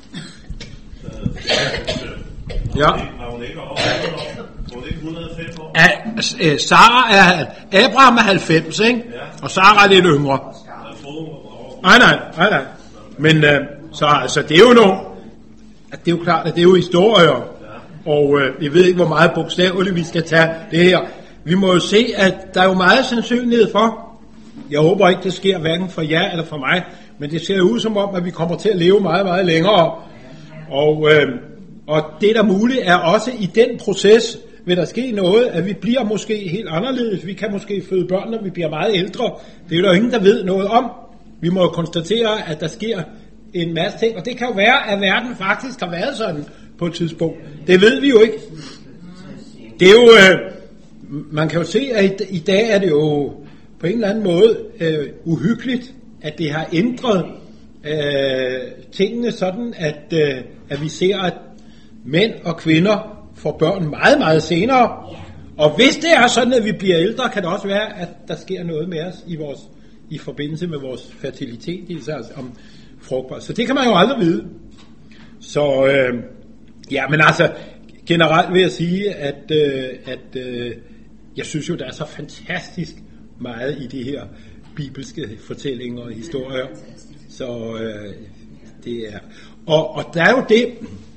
Ja. var hun ikke over, hun ikke et hundrede og fem år? Ja, Sara er, Abraham er halvfems, ikke? Og Sara er lidt yngre. Nej, nej, nej, nej. Men øh, så altså, det er jo noget, at det er jo klart, at det er jo historier, og øh, jeg ved ikke, hvor meget bogstaveligt vi skal tage det her. Vi må jo se, at der er jo meget sandsynlighed for, jeg håber ikke, det sker hverken for jer eller for mig, men det ser jo ud som om, at vi kommer til at leve meget, meget længere. Og, øh, og det, der muligt, er også i den proces, vil der ske noget, at vi bliver måske helt anderledes. Vi kan måske føde børn, når vi bliver meget ældre. Det er jo der ingen, der ved noget om. Vi må jo konstatere, at der sker en masse ting, og det kan jo være, at verden faktisk har været sådan på et tidspunkt. Det ved vi jo ikke. Det er jo, øh, man kan jo se, at i, i dag er det jo på en eller anden måde øh, uhyggeligt, at det har ændret øh, tingene sådan, at, øh, at vi ser, at mænd og kvinder får børn meget, meget senere. Og hvis det er sådan, at vi bliver ældre, kan det også være, at der sker noget med os i, vores, i forbindelse med vores fertilitet, især om frugtbar. Så det kan man jo aldrig vide. Så øh, ja, men altså generelt vil jeg sige, at, øh, at øh, jeg synes jo, der er så fantastisk meget i de her bibelske fortællinger og historier. Så øh, det er... Og, og der er jo det...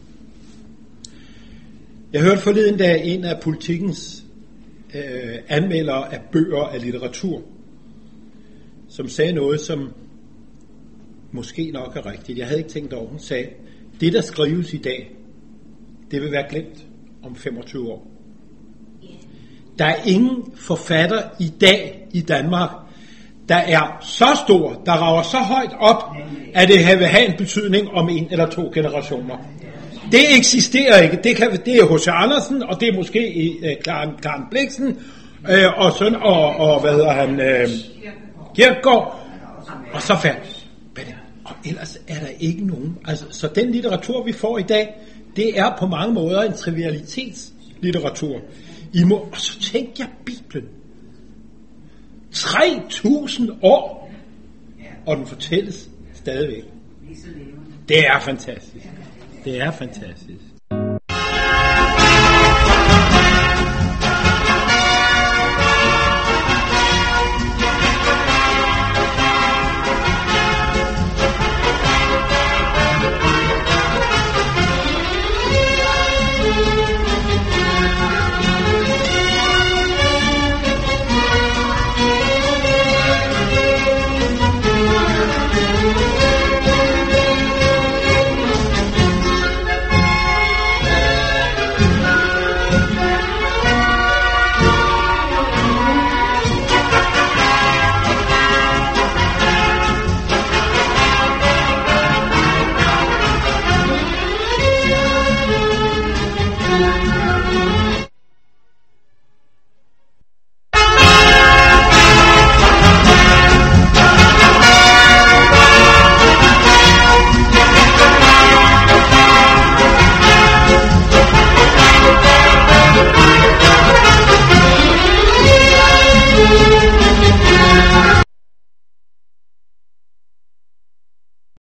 Jeg hørte forleden dag en af Politikens øh, anmeldere af bøger af litteratur, som sagde noget, som måske nok er rigtigt. Jeg havde ikke tænkt over, hun sagde, det der skrives i dag, det vil være glemt om femogtyve år. Der er ingen forfatter i dag i Danmark, der er så stor, der rager så højt op, at det vil have en betydning om en eller to generationer. Det eksisterer ikke. Det, kan, det er H C Andersen, og det er måske uh, Karen, Karen Blixen, uh, og, sådan, og, og hvad hedder han, uh, Kierkegaard, og så færdigt. Og ellers er der ikke nogen. Altså, så den litteratur, vi får i dag, det er på mange måder en trivialitetslitteratur. I må, og så tænkte jeg Bibelen. tre tusind år, og den fortælles stadigvæk. Det er fantastisk. Det er fantastisk.